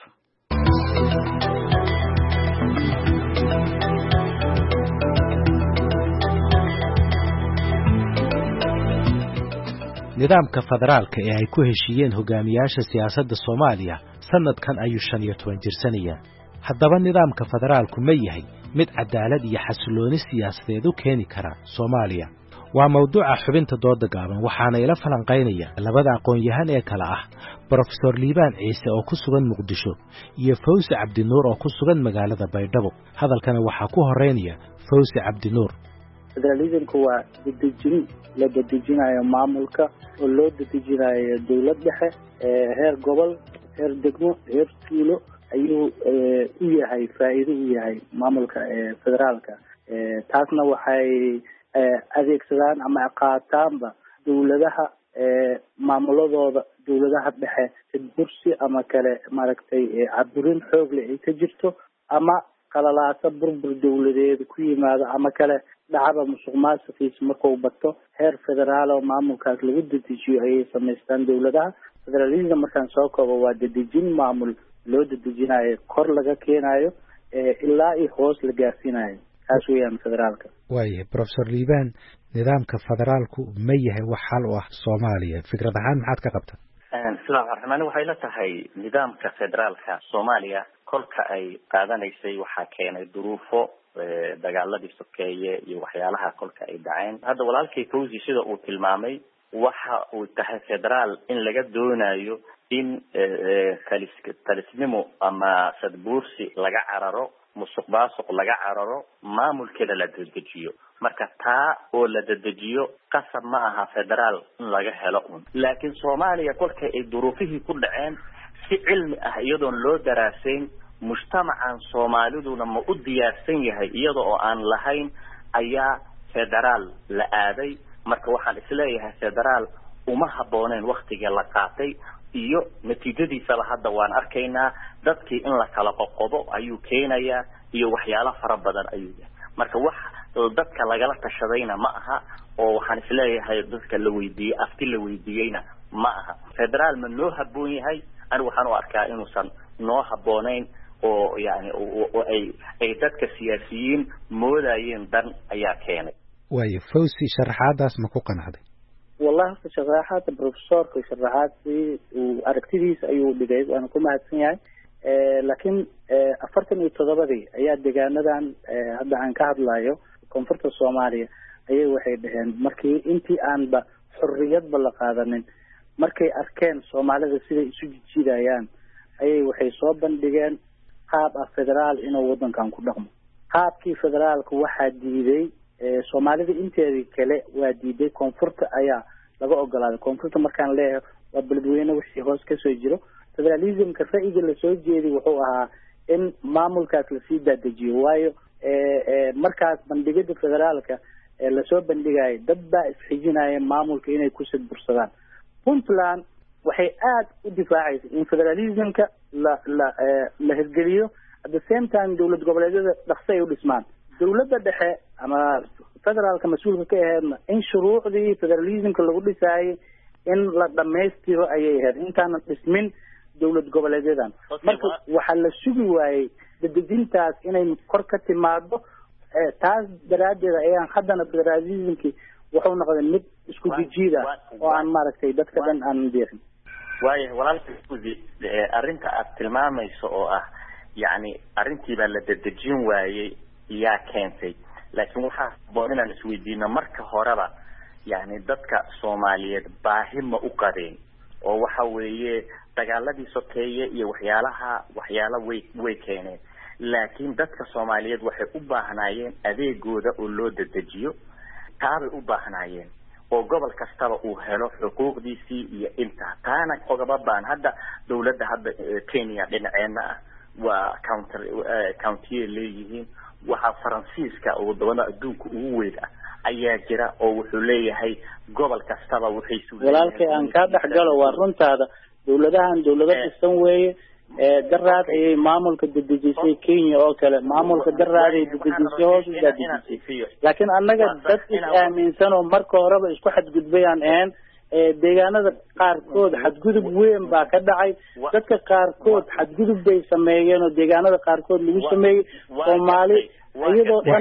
Speaker 4: nidaamka federaalka ee ay ku heshiiyeen hogaamiyaasha siyaasadda Soomaaliya sanadkan ayuu shan iyo toban jirsanaya. haddaba nidaamka federaalku ma yahay mid cadaalad iyo xasilooni siyaasadeed u keeni kara Soomaaliya? waa mawduuca xubinta dooda gaaban waxaana ila falanqaynaya labada aqoon-yahan ee kala ah Professor Liibaan Ciise oo ku sugan Muqdisho iyo Fawzi Cabdinuur oo ku sugan magaalada Baydhabo. hadalkana waxaa ku horeynaya Fawzi Cabdinuur.
Speaker 5: federalismku waa dedejin la dedejinayo maamulka oo loo dedejinayo dawlad dhexe ee heer gobol heer degmo heer tuulo ayuu u yahay faa'iido u yahay maamulka federaalka. taasna waxay adeegsadaan ama qaataanba dawladaha maamuladooda dawladaha dhexe bursi ama kale maaragtay caburin xoog leh ay ka jirto ama qalalaasa burbur dawladeed ku yimaado ama kale dhacaba musuq maasuqiisa markuu bato heer federaal oo maamulkaas lagu dedejiyo ayay samaystaan dawladaha. federalism markaan soo koobo waa dedejin maamul loo dedejinayo kor laga keenayo ilaa iyo hoos la gaarsiinayo. taas weeyaan federaalka.
Speaker 4: waayahay Professor Liibaan, nidaamka federaalku ma yahay wax xal u ah Soomaaliya? fikrad ahaan maxaad ka qabtaa?
Speaker 22: bismillahi raxmaani waxay la tahay nidaamka federaalka Soomaaliya kolka ay qaadanaysay waxaa keenay duruufo dagaaladii sokeeye iyo waxyaalaha kolka ay dhaceen. hadda walaalkay Fawzi sida uu tilmaamay waxa uu tahay federaal in laga doonayo in talisnimo ama sadbuursi laga cararo, musuq maasuq laga cararo, maamulkeeda la dedejiyo. marka taa oo la dedejiyo qasab ma aha federaal in laga helo un. laakiin Soomaaliya kolka ay duruufihii ku dhaceen si cilmi ah iyadoon loo daraasayn, mujtamacan Soomaaliduna ma u diyaarsan yahay iyadoo oo aan lahayn ayaa federaal la aaday. marka waxaan isleeyahay federaal uma habooneen waqtiga la qaatay iyo natiijadiisa hadda waan arkaynaa. dadkii in la kala qoqobo ayuu keenayaa iyo waxyaalo fara badan ayuu yahay. marka wax dadka lagala tashadayna ma aha oo waxaan isleeyahay dadka la weydiiyay afti la weydiiyayna ma aha. federaal ma noo haboon yahay? anigu waxaan u arkaa inuusan noo habooneyn oo yani oo ay ay dadka siyaasiyiin moodayeen dan ayaa keenay.
Speaker 4: waayo Fawzi sharaxaadaas ma ku qanacday?
Speaker 5: والله شرحات البروفيسور في شرحات وأركتيديس أيو دقيق وأنا كم هتسمعي لكن أفرتني التضبطي أي الدجاجة عن هذا عن كهذا لايو كونفرت الصومالية أي واحد مركي أنتي عن بحرية بلقادن مركي أركان صومالية سيد سجد سيدايان أي واحد صوبا دجاج قاب الفدرال إنه وطن كان كلهم قاب كي فدرال كواحد ديدي Soomaalida inteedii kale waa diiday koonfurta ayaa laga ogolaaday. koonfurta markaan leeyahay waa beledweyne wixii hoos ka soo jiro. federalismka ra'yiga la soo jeeday wuxuu ahaa in maamulkaas la sii dadejiyo waayo markaas bandhigida federaalka la soo bandhigay dad baa isxijinaya maamulka inay ku sadbursadaan. Puntland waxay aad u difaacaysaa in federalismka la la la hirgeliyo at the same time dawlad goboleedyada dhaqso ay u dhismaan. dawladda dhexe ama federaalka mas'uulka ka ahaydna in shuruucdii federalismka lagu dhisayay in la dhameystiro ayay ahayd intaana dhismin dawlad goboleedyadan. marka waxaa la sugi waayey dadejintaas inay kor ka timaado. taas daraadeed ayaan haddana federalismki wuxuu noqday mid isku jijiida oo aan maaragtay dadka dhan aan diirin.
Speaker 22: waayo walaalkii arrinta aad tilmaamayso oo ah yani arrintii baa la dadejin waayey yaa keentay. laakiin waxaa boon inaan isweydiino marka horeba yani dadka Soomaaliyeed baahi ma u qabeen oo waxa weeye dagaaladii sokeeye iyo waxyaalaha waxyaalo way way keeneen. laakiin dadka Soomaaliyeed waxay u baahnaayeen adeegooda oo loo dedejiyo. taabay u baahnaayeen oo gobol kastaba uu helo xuquuqdiisii iyo inta taana qodobba baan hadda dawladda hadda Kenya dhinaceena ah waa counter county leeyihiin. waxa Faransiiska oo wadamada adduunka ugu weyn ah ayaa jira oo wuxuu leeyahay gobol kastaba waxay soo
Speaker 5: walaalkay aan ka dhaxgalo waa runtaada dawladahan dawlado dhisan weeye daraad ay maamulka dadejisay Kenya oo kale maamulka daraad ay dadejisay hoos u dadejisay. laakiin annaga dad is aaminsan oo marka horeba isku xadgudbayaan een deegaanada qaarkood xadgudub weyn baa ka dhacay. dadka qaarkood xadgudub bay sameeyeen oo deegaanada qaarkood lagu sameeyay Soomaali iyadoo dhan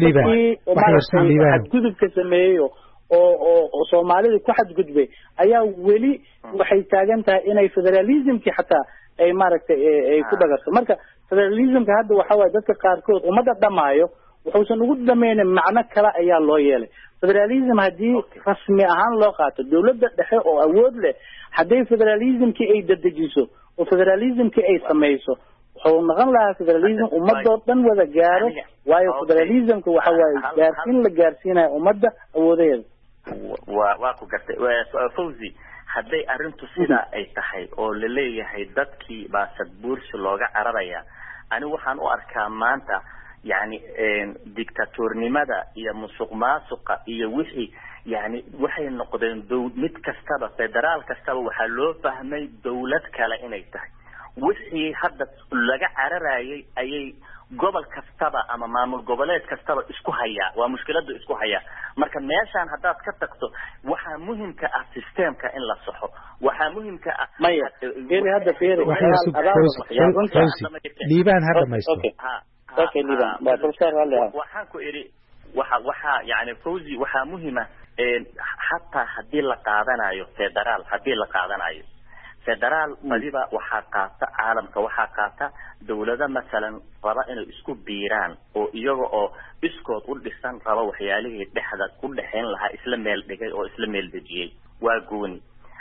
Speaker 5: marka xadgudubka sameeyo oo oo Soomaalida ku xadgudbay ayaa weli waxay taagan tahay inay federalismki xataa ay maaragtay ay ku dhagarto. marka federalismka hadda waxa waay dadka qaarkood umada dhamaayo wuxuusan ugu dhameeyeen macno kale ayaa loo yeelay. federalism hadii rasmi ahaan loo qaato dawladda dhexe oo awood leh hadii federalismki ay dadejiso oo federalismki ay sameeyso wuxuu noqon lahaa federalism ummadoo dhan wada gaaro waayo federalismka waxa waay gaarsiin la gaarsiinayo ummadda awoodeeda.
Speaker 22: waa waa ku gartay Fawzi hadday arrintu sida ay tahay oo la leeyahay dadkii baa sadbuursi looga cararaya anigu waxaan u arkaa maanta يعني dictatornimada iyo musuq maasuqa iyo wixii yani waxay noqdeen dawlad mid kastaba federaal kastaba waxa loo fahmay dawlad kale inay tahay. wixii hadda laga cararayay ayay gobol kastaba ama maamul goboleed kastaba isku haya waa mushkilada isku haya. marka meeshan hadaad ka tagto waxa muhiimka ah systemka in la saxo waxa muhiimka ah
Speaker 5: maya geeri hadda fiiri
Speaker 4: liibaan hadda mayso
Speaker 22: okay liibaan ba professor hal waxaan ku iri waxa waxa yani Fawzi waxa muhiima hatta hadii la qaadanayo federaal hadii la qaadanayo federaal madiba waxa qaata caalamka waxa qaata dawladda masalan raba inay isku biiraan oo iyaga oo iskood u dhisan raba waxyaalihii dhexda ku dhaxeen lahaa isla meel dhigay oo isla meel dejiyay waa gooni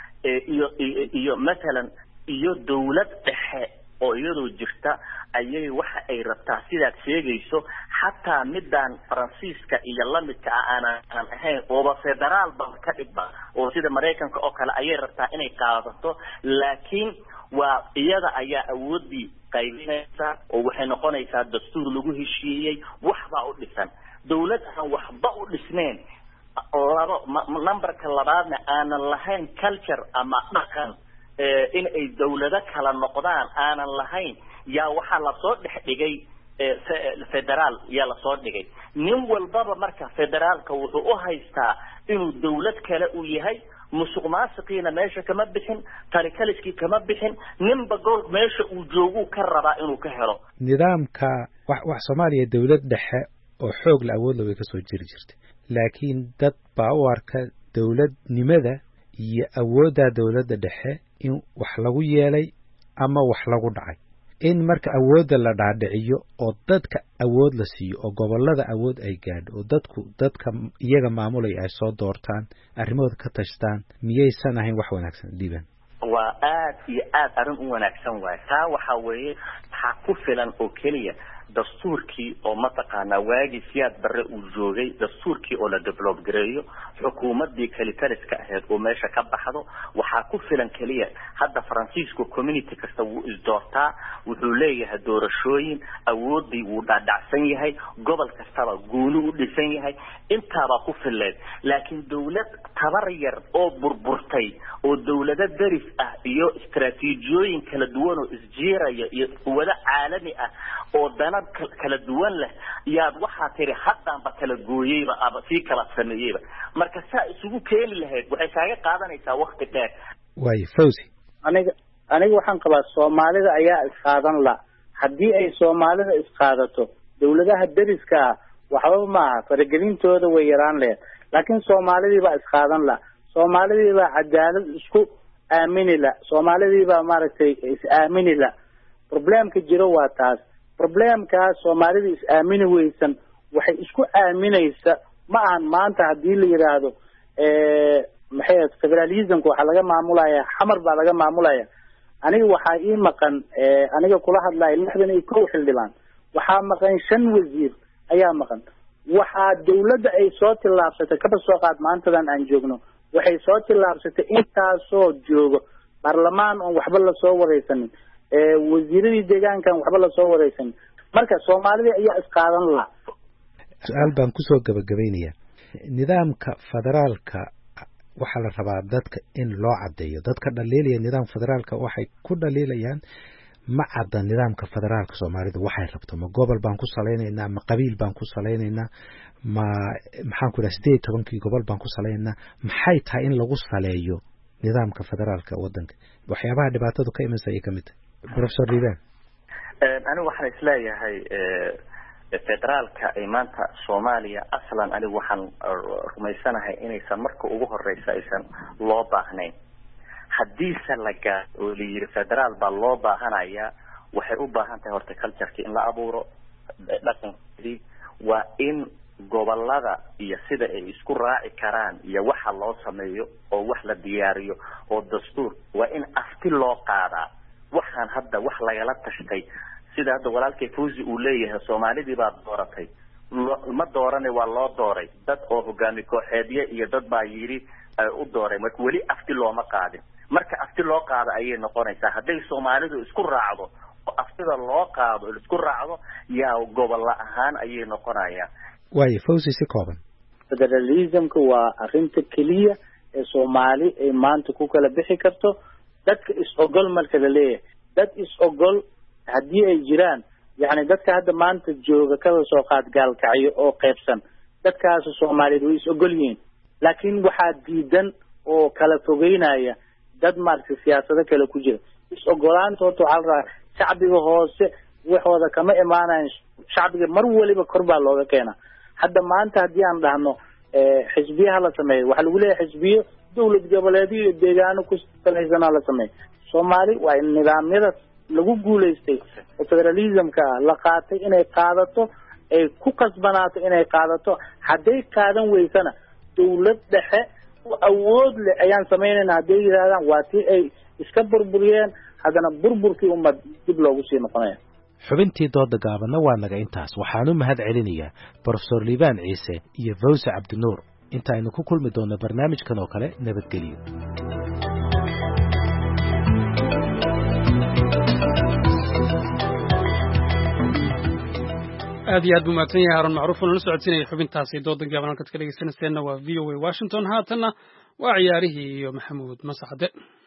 Speaker 22: iyo iyo matalan iyo dawlad dhexe oo iyadoo jirta ayay waxa ay rabtaa sidaad sheegayso xataa midaan faransiiska iyo lamidka aanan ahayn oo federaal ba ka dhigba oo sida Mareykanka oo kale ayay rabtaa inay qaadato laakiin waa iyada ayaa awoodii qaybinaysa oo waxay noqonaysaa dastuur lagu heshiiyay waxba u dhisan dawlad aan waxba u dhisneen laba numberka labaadna aanan lahayn culture ama dhaqan in ay dawlado kala noqdaan aanan lahayn yaa waxaa la soo dhex dhigay federaal yaa la soo dhigay nin walbaba marka federaalka wuxuu u haystaa inuu dawlad kale u yahay musuq maasuqiina meesha kama bixin talikaliskii kama bixin ninba gool meesha uu joogu ka rabaa inuu ka helo
Speaker 4: nidaamka wax wax Soomaaliya dawlad dhexe oo xoog la awood loo ka soo jiri jirtay laakiin dad baa u arka dawladnimada iyo awoodda dawladda dhexe in wax lagu yeelay ama wax lagu dhacay in marka awoodda la dhaadhiciyo oo dadka awood la siiyo oo gobolada awood ay gaadho oo dadku dadka iyaga maamulay ay soo doortaan arrimooda ka tashtaan miyaysan ahayn wax wanaagsan dhiban
Speaker 22: waa aad iyo aad arrin u wanaagsan waay taa waxa weeye waxa ku filan oo kaliya dastuurkii oo mataqaana waagi siyaad barre uu joogay dastuurkii oo la develop gareeyo xukuumadii kalitaliska ahayd oo meesha ka baxdo waxa ku filan kaliya hadda Francisco community kasta uu isdoortaa wuxuu leeyahay doorashooyin awoodii uu dhaadhacsan yahay gobol kastaba gooni u dhisan yahay intaaba ku filan laakiin dawlad tabar yar oo burburtay oo dawlada daris ah iyo istaraatiijiyooyin kala duwan oo isjeeraya iyo quwada caalami ah oo dana kala duwan leh yaad waxa tiri haddaan ba kala gooyayba aba si kala sameeyayba marka saa isugu keeni lahayd waxay kaaga qaadanaysaa waqti dheer
Speaker 4: way Fawzi
Speaker 5: aniga aniga waxaan qabaa Soomaalida ayaa isqaadan la hadii ay Soomaalida isqaadato dawladaha dariska waxba ma faragelintooda way yaraan leh laakiin Soomaalida baa isqaadan la Soomaalida baa cadaalad isku aamini la Soomaalida baa maaragtay is aamini la problemka jiro waa taas problemka Soomaalida is aamini weysan waxay isku aaminaysa ma aan maanta hadii la yiraahdo ee maxay federalismku waxa laga maamulaya xamar baa laga maamulaya aniga waxa ii maqan aniga kula hadlay lixdan iyo kow xildhibaan waxa maqan shan wasiir ayaa maqan waxa dawladda ay soo tilaabsatay ka soo qaad maantadan aan joogno waxay soo tilaabsatay intaas soo joogo baarlamaan oo waxba la soo wareysanin ee wasiiradii deegaankan waxba la soo wareysan marka Soomaalida ayaa isqaadan la
Speaker 4: su'aal baan ku soo gabagabeynaya nidaamka federaalka waxa la rabaa dadka in loo cadeeyo dadka dhaliilaya nidaamka federaalka waxay ku dhaliilayaan ma cadda nidaamka federaalka Soomaalidu waxay rabto ma gobol baan ku saleynaynaa ma qabiil baan ku saleynaynaa ma maxaan ku raastay tobankii gobol baan ku saleynaynaa maxay tahay in lagu saleeyo nidaamka federaalka wadanka waxyaabaha dhibaatadu ka imanaysa kamid Professor Liban
Speaker 22: ee anigu waxaan isleeyahay ee federaalka ay maanta Soomaaliya aslan anigu waxaan rumaysanahay inaysan marka ugu horeysa aysan loo baahnayn hadii salaga oo liir federaal baa loo baahanaya waxay u baahan tahay horta culture in la abuuro dhaqankii waa in gobolada iyo sida ay isku raaci karaan iyo waxa loo sameeyo oo wax la diyaariyo oo dastuur waa in afti loo qaadaa waxaan hadda wax lagala tashtay sida hadda walaalkay Fawzi uu leeyahay Soomaalidii baa dooratay ma dooranay waa loo dooray dad oo hogaami kooxeedye iyo dad baa yiri u dooray marka wali afti looma qaadin marka afti loo qaado ayay noqonaysaa haday Soomaalidu isku raacdo oo aftida loo qaado isku raacdo yaa gobol ahaan ayay noqonayaan
Speaker 4: way Fawzi si kooban
Speaker 5: federalismku waa arrinta kaliya ee Soomaali ay maanta ku kala bixi karto dadka is ogol marka la leeyahay dad is ogol hadii ay jiraan yani dadka hadda maanta jooga ka soo qaad gaalkacyo oo qaybsan dadkaas Soomaaliyeed way is ogol yihiin laakiin waxa diidan oo kala fogeynaya dad marka siyaasado kale ku jira is ogolaanta oo halra shacbiga hoose waxooda kama imaanayaan shacbiga mar waliba korba looga keenaa hadda maanta hadii aan dhahno ee xisbiyaha la sameeyo waxa lagu leeyahay xisbiyo dawlad goboleedyo deegaano ku salaysan la sameeyo Soomaali waa in nidaamyada lagu guuleystay oo federalismka la qaatay inay qaadato ay ku qasbanaato inay qaadato haday qaadan weysana dawlad dhexe awood leh ayaan samaynayna hadday yidhahdaan waa tii ay iska burburiyeen haddana burburkii ummad dib loogu sii noqonaya
Speaker 4: xubintii dooda gaabanna waa naga intaas waxaanu mahad celinayaa brofesor liibaan ciise iyo fawse cabdinuur inta aynu ku kulmi doonno barnaamijkan oo kale nabadgelyo
Speaker 2: aad iyo aad buu mahadsan yahay haarun macruuf oo nala socodsiinaya xubintaasi dooda gaaban halkaad ka dhegeysanayseena waa v o a washington haatanna waa ciyaarihii iyo maxamuud masaxde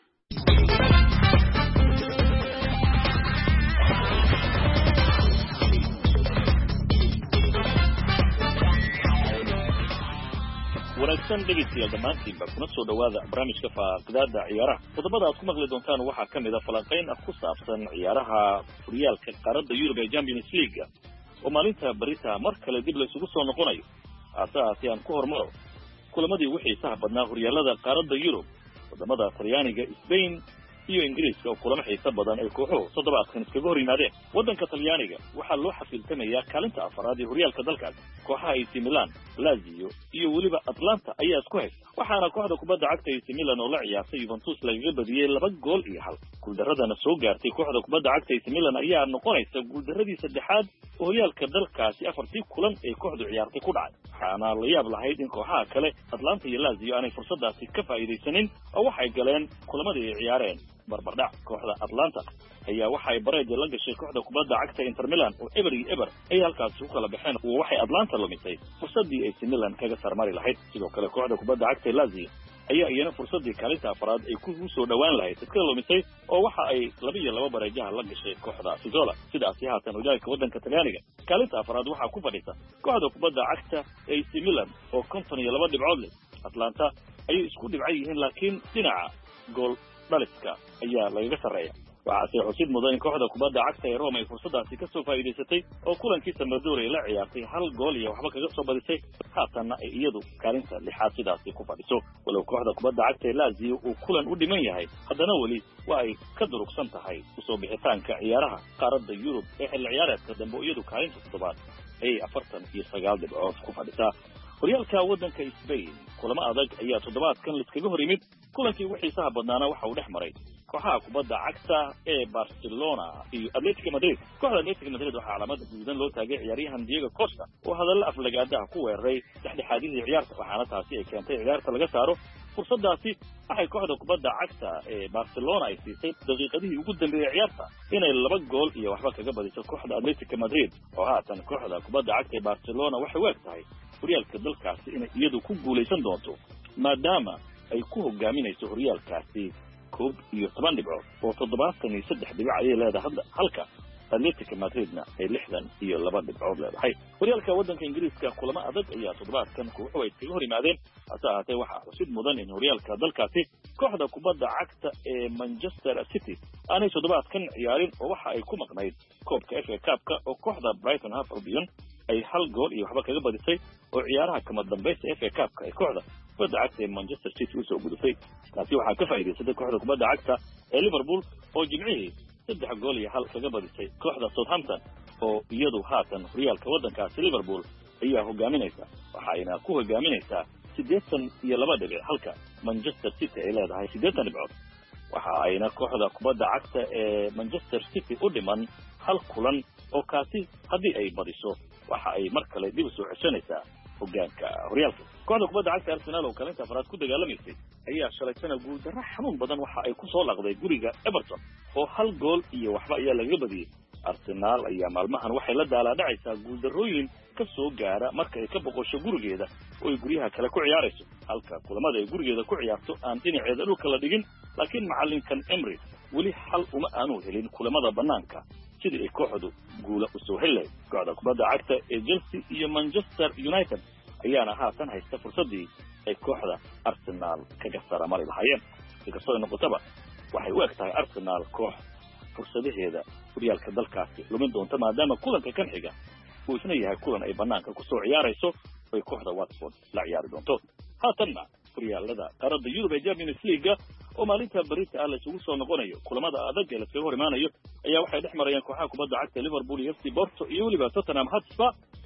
Speaker 7: wanaagsan dhegeystayaal dhammaantiinba kuna soo dhowaada barnaamijka faaqidaada ciyaaraha toddobada aad ku maqli doontaan waxaa ka mid a falanqayn ah ku saabsan ciyaaraha horyaalka qaaradda yurub ee champions league oo maalinta barita mar kale dib la isugu soo noqonayo haase haatee aan ku hormaro kulamadii ugu xiisaha badnaa horyaalada qaaradda yurub wadamada talyaaniga Spain iyo Ingiriiska oo kulamo xiiso badan ay kooxuhu toddobaadkan iskaga hor yimaadeen waddanka talyaaniga waxaa loo xafiiltamayaa kaalinta afaraad ee horyaalka dalkaas kooxaha A C Milan Lazio iyo weliba Atlanta ayaa isku haysta waxaana kooxda kubadda cagta A C Milan oo la ciyaartay Juventus lagaga badiyey laba gool iyo hal guuldaradana soo gaartay kooxda kubadda cagta A C Milan ayaa noqonaysa guuldaradii saddexaad oo horyaalka dalkaasi afartii kulan ay kooxdu ciyaartay ku dhacay waxaana la yaab lahayd in kooxaha kale Atlanta iyo Lazio aanay fursadaasi ka faa'iidaysanin oo waxay galeen kulamadii ay ciyaareen barbardhac kooxda Atlanta ayaa waxay bareejo la gashay kooxda kubadda cagta Inter Milan oo eber iyo eber ay halkaas ku kala baxeen oo waxay Atlanta lumisay fursadii A C Milan kaga sarmari lahayd sidoo kale kooxda kubadda cagta Lazio ayaa iyana fursadii kaalinta afraad ay ku soo dhawaan lahayd iska lumisay oo waxa ay laba iyo laba bareejaha la gashay kooxda Fizola sidaas haatan horyaalka waddanka Talyaaniga kaalinta afraad waxa ku fadhisa kooxda kubadda cagta A C Milan oo konton iyo laba dhibcood leh Atlanta ay isku dhibcay yihiin laakiin dhinaca gool dhaliska ayaa lagaga sarreeya waxaase xusid mudan in kooxda kubadda cagta ee Roma ay fursadaasi ka soo faa'iidaysatay oo kulankii Sampdoria la ciyaartay hal gool iyo waxba kaga soo badisay haatanna ay iyadu kaalinta lixaad sidaasi ku fadhiso walow kooxda kubadda cagta ee Lazio uu kulan u dhiman yahay haddana weli waa ay ka durugsan tahay usoo bixitaanka ciyaaraha qaaradda Yurub ee xilli ciyaareedka dambe iyadu kaalinta toddobaad ay afartan iyo sagaal dhibcood ku fadhisaa horyaalka waddanka Spain kulamo adag ayaa toddobaadkan liskaga hor yimid kulankii ugu xiisaha badnaana waxa uu dhex maray kooxaha kubadda cagta ee Barcelona iyo Atletico Madrid kooxda Atletico Madrid waxaa calaamada guudan loo taagay ciyaaryahan Diego Costa oo hadalla aflagaadaha ku weeraray dhexdhexaadintii ciyaarta waxaana taasi ay keentay ciyaarta laga saaro fursadaasi waxay kooxda kubadda cagta ee Barcelona ay siisay daqiiqadihii ugu dambeeyay ciyaarta inay laba gool iyo waxba kaga badiso kooxda Atletico Madrid oo haatan kooxda kubadda cagta ee Barcelona waxay u eg tahay horyaalka dalkaasi inay iyadu ku guulaysan doonto maadaama ay ku hogaaminayso horyaalkaasi koob iyo toban dhibcood oo toddobaatan iyo saddex dhibic ayay leedahay hadda halka Atletico Madridna ay lixdan iyo laba dhibcood leedahay horyaalka waddanka Ingiriiska kulamo adag ayaa toddobaadkan kooxuhu ay iskaga hor yimaadeen hase ahaatee waxaa xusid mudan in horyaalka dalkaasi kooxda kubadda cagta ee Manchester City aanay toddobaadkan ciyaarin oo waxa ay ku maqnayd koobka F A Cup-ka oo kooxda Brighton Hove Albion ay hal gool iyo waxba kaga badisay oo ciyaaraha kama dambaysta F A Cup-ka ay kooxda kubadda cagta ee Manchester City u soo gudubtay taasi waxaa ka faa'iidaysatay kooxda kubadda cagta ee Liverpool oo jimcihii saddex gool iyo hal kaga badisay kooxda Southampton oo iyadu haatan horyaalka waddankaasi Liverpool ayaa hogaaminaysa waxayna ku hogaaminaysaa siddeetan iyo laba dhibic halka Manchester City ay leedahay siddeetan dhibcood waxa ayna kooxda kubadda cagta ee Manchester City u dhiman hal kulan oo kaasi haddii ay badiso waxa ay mar kale dib u soo ceshanaysaa hogaanka horyaalka kooxda kubadda cagta Arsenal oo kaalinta afraad ku dagaalamaysay ayaa shalaytana guuldarro xanuun badan waxa ay ku soo laqday guriga Everton oo hal gool iyo waxba ayaa laga badiyey Arsenal ayaa maalmahan waxay la daalaadhacaysaa guuldarrooyin ka soo gaara marka ay ka boqosho gurigeeda oo ay guryaha kale ku ciyaarayso halka kulamada ay gurigeeda ku ciyaarto aan dhinaceeda dhulka la dhigin laakiin macallinkan Emery weli hal uma aanu helin kulamada banaanka sidii ay kooxdu guula u soo helay kooxda kubadda cagta ee Chelsea iyo Manchester United ayaana haatan haysta fursadii ay kooxda Arsenal kaga saramari lahaayeen inkastoo noqotaba waxay u eg tahay Arsenal koox fursadaheeda horyaalka dalkaasi lumin doonta maadaama kulanka kan xiga uu isna yahay kulan ay banaanka ku soo ciyaarayso oo kooxda Watford la ciyaari doonto haatanna horyaalada qaaradda Yurub ee Champions League oo maalinta barita ah la isugu soo noqonayo kulamada adag ee la iskaga hor imaanayo ayaa waxay dhex marayaan kooxaha kubadda cagta Liverpool iyo F C Porto iyo weliba Tottenham Hotspur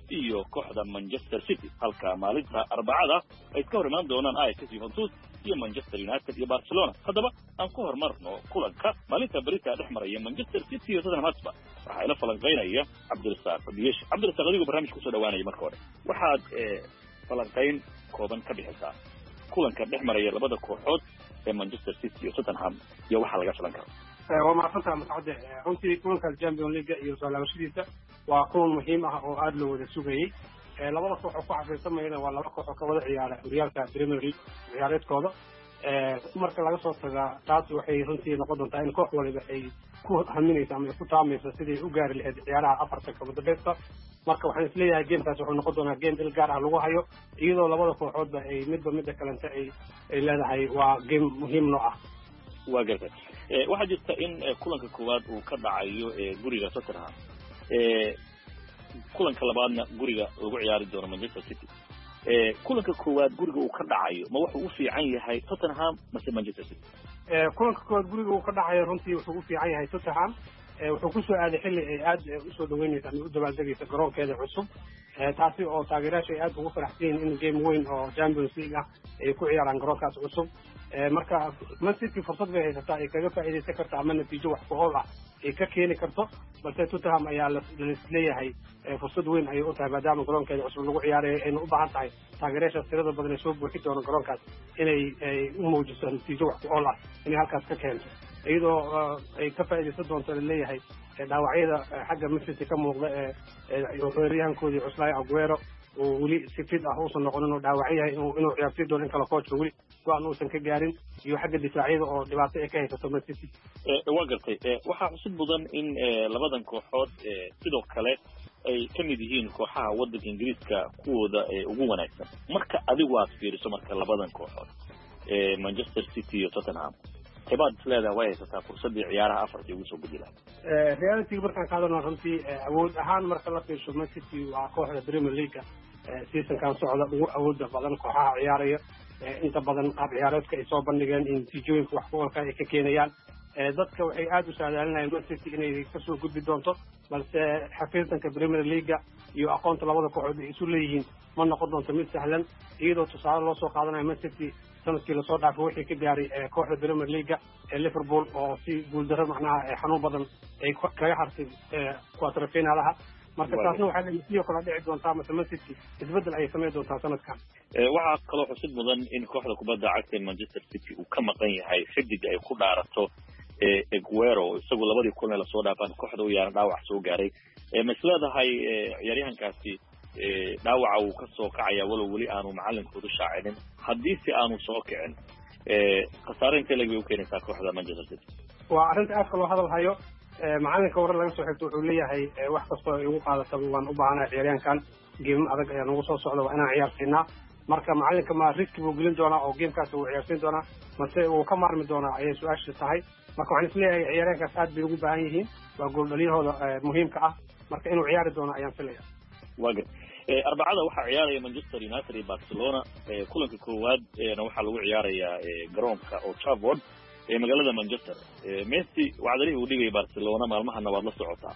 Speaker 7: iyo kooxda Manchester City halka maalinta Arbacada ay ka hor imaan doonaan Ajax, Juventus iyo Manchester United iyo Barcelona. haddaba aan ku hormarno kulanka maalinta Berita dhex maraya Manchester City iyo Tottenham Hotspur. waxa ila falanqeynaya Cabdirasaaq Diyesh. Cabdirasaaq, adigu barnaamijka ku soo dhawaanaya marka hore waxaad falanqeyn kooban ka bixisaa kulanka dhex maraya labada kooxood ee Manchester City iyo Tottenham iyo waxa laga filan karo.
Speaker 3: waa mahadsantaha mascade. runtii kulanka Champions League iyo soo laabashadiisa waa kulan muhiim ah oo aad loo wada sugayay. labada koox oo ku xafiidsamayna waa laba koox oo ka wada ciyaara horyaalka Premier League ciyaareedkooda. marka laga soo tagaa taas waxay runtii noqon doontaa in koox waliba ay ku haminaysa ama ku taamaysa sidii u gaari lahayd ciyaaraha afarta kama dambaysta. marka waxaan isleeyahay gamekaas wuxuu noqon doonaa game il gaar ah lagu hayo, iyadoo labada kooxoodba ay midba midda kalenta ay ay leedahay waa game muhiim noo ah.
Speaker 7: waa gartay. waxaa jirta in kulanka koowaad uu ka dhacayo guriga Tottenham, kulanka labaadna guriga lagu ciyaari doono Manchester City. kulanka koowaad guriga uu ka dhacayo ma wuxuu u fiican yahay Tottenham mase Manchester City?
Speaker 3: kulanka koowaad guriga uu ka dhacayo runtii wuxuu u fiican yahay Tottenham. wuxuu ku soo aaday xilli ay aad u soo dhaweynaysa ama u dabaaldegaysa garoonkeeda cusub, taasi oo taageerayaasha ay aad ugu faraxsan yihiin in game weyn oo Champions League ah ay ku ciyaaraan garoonkaas cusub. marka Man City fursad bay haysataa ay kaga faa'iidaysan karto ama natiijo wax ku ool ah ay ka keeni karto, balse Tottenham ayaa la isleeyahay fursad weyn ayay u tahay maadaama garoonkeeda cusub lagu ciyaarayo ayna u baahan tahay taageerayaasha tirada badan ee soo buuxi doona garoonkaas inay u muujiso natiijo wax ku ool ah inay halkaas ka keento, iyadoo ay ka faa'iidaysan doonto laleeyahay dhaawacyada xagga Man City ka muuqda ee weeraryahankoodii Cuslaayo Aguero oo weli si fit ah uusan noqonin oo dhaawac yahay inuu ciyaarsiin doono in kala coachka weli go'aan uusan ka gaarin, iyo xagga difaacyada oo dhibaato ay ka haysato Man City.
Speaker 7: waa gartay. waxaa xusid mudan in labadan kooxood sidoo kale ay ka mid yihiin kooxaha waddanka Ingiriiska kuwooda ugu wanaagsan. marka adigu aad fiiriso marka labadan kooxood Manchester City iyo Tottenham xibaad isleedahay way haysataa fursadii ciyaaraha afartii ugu soo gudbi lahaa.
Speaker 3: reality markaan ka hadalno runtii awood ahaan marka la fiirsho Man City waa kooxda Premier League seasonkan socda ugu awooda badan kooxaha ciyaaraya. inta badan qaab ciyaareedka ay soo bandhigeen in natiijooyinka wax ku oolka ay ka keenayaan. dadka waxay aad u saadaalinayaan Man City inay kasoo gudbi doonto, balse xafiidtanka Premier League iyo aqoonta labada kooxood ay isu leeyihiin ma noqon doonto mid sahlan, iyadoo tusaale loo soo qaadanayo Man City sanadkii lasoo dhaafay wixii ka gaaray kooxda Premier League ee Liverpool oo si guuldaro macnaha xanuun badan ay kaga hartay quarter finalaha. marka taasna waxaa la sidoo kale dhici doontaa mase Man City isbedel ay sameyn doontaa sanadkan.
Speaker 7: waxaa kaloo xusid mudan in kooxda kubadda cagta Manchester City uu ka maqan yahay xidig ay ku dhaarato Aguero, isagu labadii kulan la soo dhaafan kooxda u yaaran dhaawac soo gaaray. ma isleedahay ciyaaryahankaasi dhaawaca uu ka soo kacaya walow weli aanu macalinkoodu shaacinin, haddii si aanu soo kicin khasaare intee lag bay u keenaysaa kooxda Manchester City?
Speaker 3: waa arrinta aadka loo hadal hayo. macalinka warar laga soo xigto wuxuu leeyahay wax kastoo ay ugu qaadataba waan u baahanahay ciyaaryahankan, geemo adag ayaa nagu soo socda waa inaan ciyaarsiinaa. marka macalinka ma riski buu gelin doonaa oo geemkaas uu ciyaarsiin doonaa mase uu ka maarmi doonaa ayay su-aasha tahay. marka waxaan isleeyahay ciyaaryahankaas aad bay ugu baahan yihiin, waa gooldhaliyahooda muhiimka ah, marka inuu ciyaari doono ayaan filaya.
Speaker 7: waa gar arbacada waxaa ciyaaraya Manchester United iyo Barcelona. kulanka koowaad waxaa lagu ciyaarayaa garoonka Old Trafford ee magaalada Manchester. Messi wacdarihi uu dhigay Barcelona maalmahana waad la socotaa.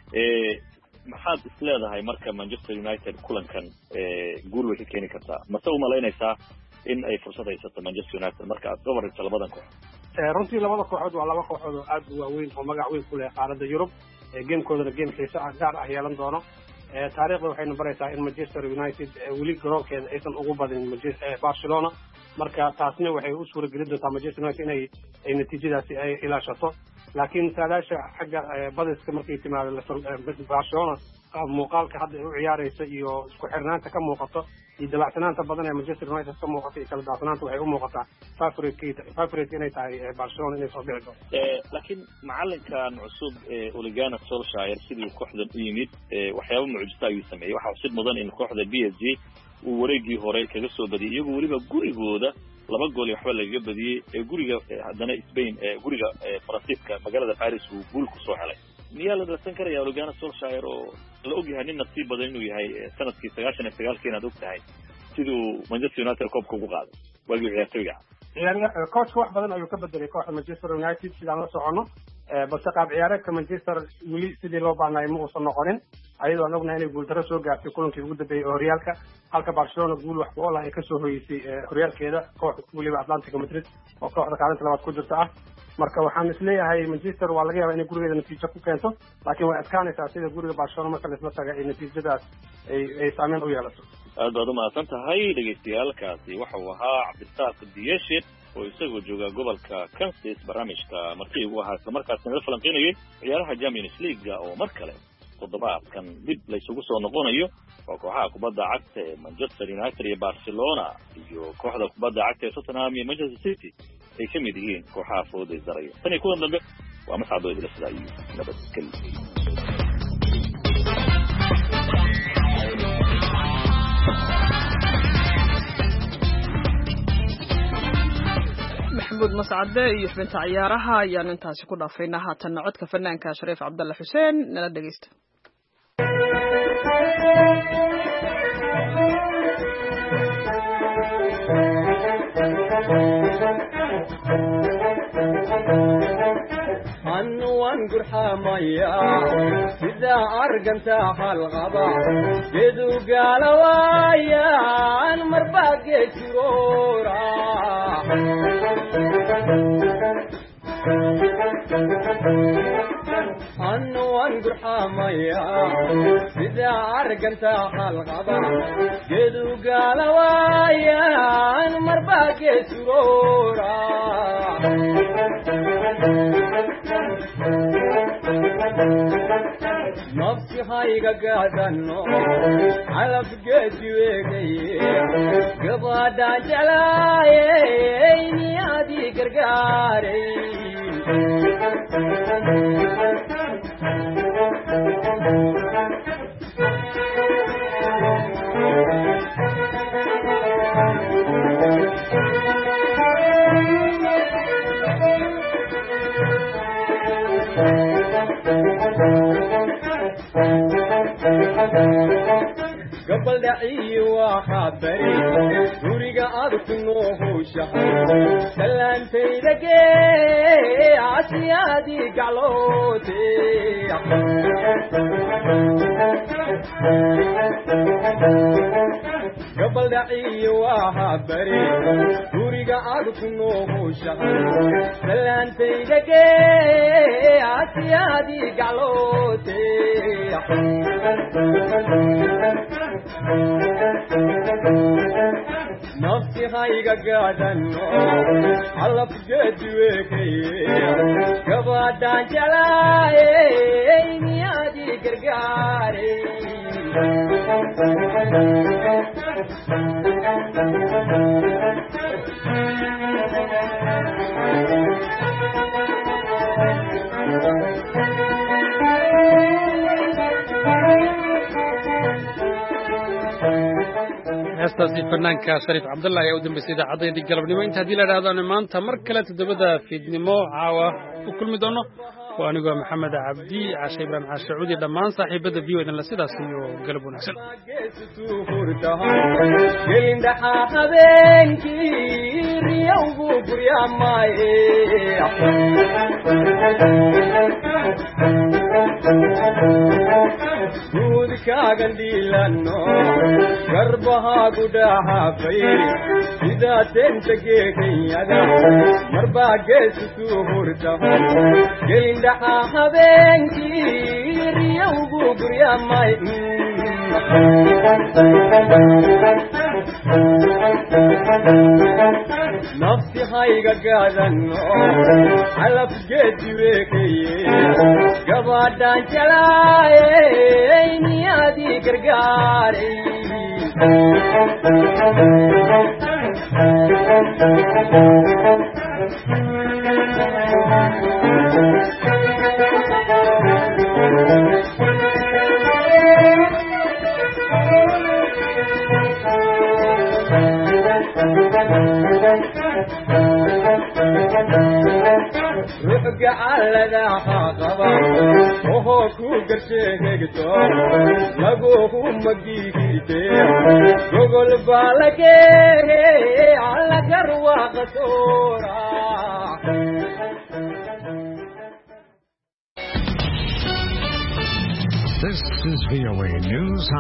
Speaker 7: maxaad isleedahay marka Manchester United kulankan guul way ka keeni kartaa mase u malaynaysaa in ay fursad haysato Manchester United marka aad gobolka labadan koox?
Speaker 3: runtii labada kooxood waa laba kooxood oo aad u waaweyn oo magac weyn ku leh qaaradda Yurub. gamekoodana game xiiso gaar ah yeelan doono. taariikhda waxayna baraysaa in Manchester United weli garoonkeeda aysan ugu badin Barcelona, marka taasna waxay u suura gelin doontaa Manchester United inay ay natiijadaasi ay ilaashato. laakiin saadaasha xagga badiska markay timaado Barcelona muuqaalka hadda ay u ciyaaraysa iyo isku xirnaanta ka muuqato iyo dabacsanaanta badan ee Manchester United ka muuqata iyo kala daadsanaanta waxay u muuqataa favorite inay tahay Barcelona inay soo bixi doonto.
Speaker 7: laakiin macalinkan cusub Ole Gunnar Solskjaer sidii kooxdan u yimid waxyaabo mucjiso ayuu sameeyey. waxaa xusid mudan in kooxda B S G uu wareegii hore kaga soo badiyay iyagoo weliba gurigooda laba gool iyo waxba lagaga badiyey ee guriga haddana Spain ee guriga Faransiiska magaalada Paris uu guul ku soo helay. miyaa la darsan karaya Ole Gunnar Solskjaer oo la ogyahay nin nasiib badan inuu yahay sanadkii sagaashan iyo sagaalkii inaad og tahay siduu Manchester United koobka ugu qaaday waagii ciyaartoyga?
Speaker 3: coachka wax badan ayuu ka bedelay kooxda Manchester United sidaan la socono, balse qaab ciyaareedka Manchester weli sidii loo baahnay ma uusan noqonin. ayadoo aan ognahay inay guuldarro soo gaartay kulankii ugu dambeeyey oo horyaalka halka barcelona guul wax ku ool ah ay kasoo hoyeysay horyaalkeeda koox weliba atlantico madrid oo kooxda kaalinta labaad ku jirta ah marka waxaan isleeyahay manchester waa laga yaabaa inay gurigeeda natiijo ku keento laakiin way adkaanaysaa sida guriga barcelona marka laisla taga ay natiijadaas ay ay saameyn u yeelato
Speaker 7: aad baad umahadsan tahay dhegeystayaalkaasi waxa uu ahaa cabdirasaaq diyeshe oo isagoo jooga gobolka kansas barnaamijka markii ugu ahaa islamarkaasina la falanqeynayay ciyaaraha champions leaguea oo mar kale toddobaadkan dib laysugu soo noqonayo waa kooxaha kubadda cagta ee manchester united iyo barcelona iyo kooxda kubadda cagta ee tottenham iyo manchester city ay ka mid yihiin kooxaha fooday daraya tan iyo kuwan dambe waa mascado idila sidaa iyo nabadgelyo
Speaker 1: maxamuud mascade iyo xubinta ciyaaraha ayaan intaasi ku dhaafayna haatanna codka fanaanka shariif cabdalle xuseen nala dhegeysta
Speaker 6: anwan gurxamaya sida arganta halqaba gedu galawayaan marbage jirora anwan gurxamaya sida arganta halqaba gedu galawayaan marbage jirora nafsi hayga gaadano calab geediweegaye gabadhaan jeclaayey niyaadii gargaaray gabal dhaciyi waxaa bari guriga aad ku noohowshahay salaantayda gee asiyaadii gacloote gabal dhaciyi waxaa bari guriga aad ku noohowshahay salaantayda gee asiyaadii gacloote nafsi hayga gaadano calab geediweekaye gabadhaan jeclaayey niyaadii gargaaray
Speaker 2: heestaasi fanaanka shariif cabdalla ayaa u dambeysay idaacaddayadii galabnimo inta haddii la idhahdaano maanta mar kale toddobada fiidnimo caawa u kulmi doono oo anigoo maxamed cabdi cashe ibraahim caashacuudi dhammaan saaxiibada v o idinla sidaas iyo galab wanaagsan
Speaker 6: gelindhaxaa habeenkii riyowgu guryamaaye guudkaagan dhiilano garbahaagu dhahaafay sidaa teenta geeganyada marbaa geesu suu hurtaho gelindhaxaa habeenkii riyowgu guryamay nafsi hayga gaadano calab geediweekaye gabadhaan jeclaayey niyaadii gargaaray ruux gacaladaha qaba ohoo ku garsheegto laguhu magigite gogol baa lageehe allagarwaaqasoora
Speaker 8: This is V O A News.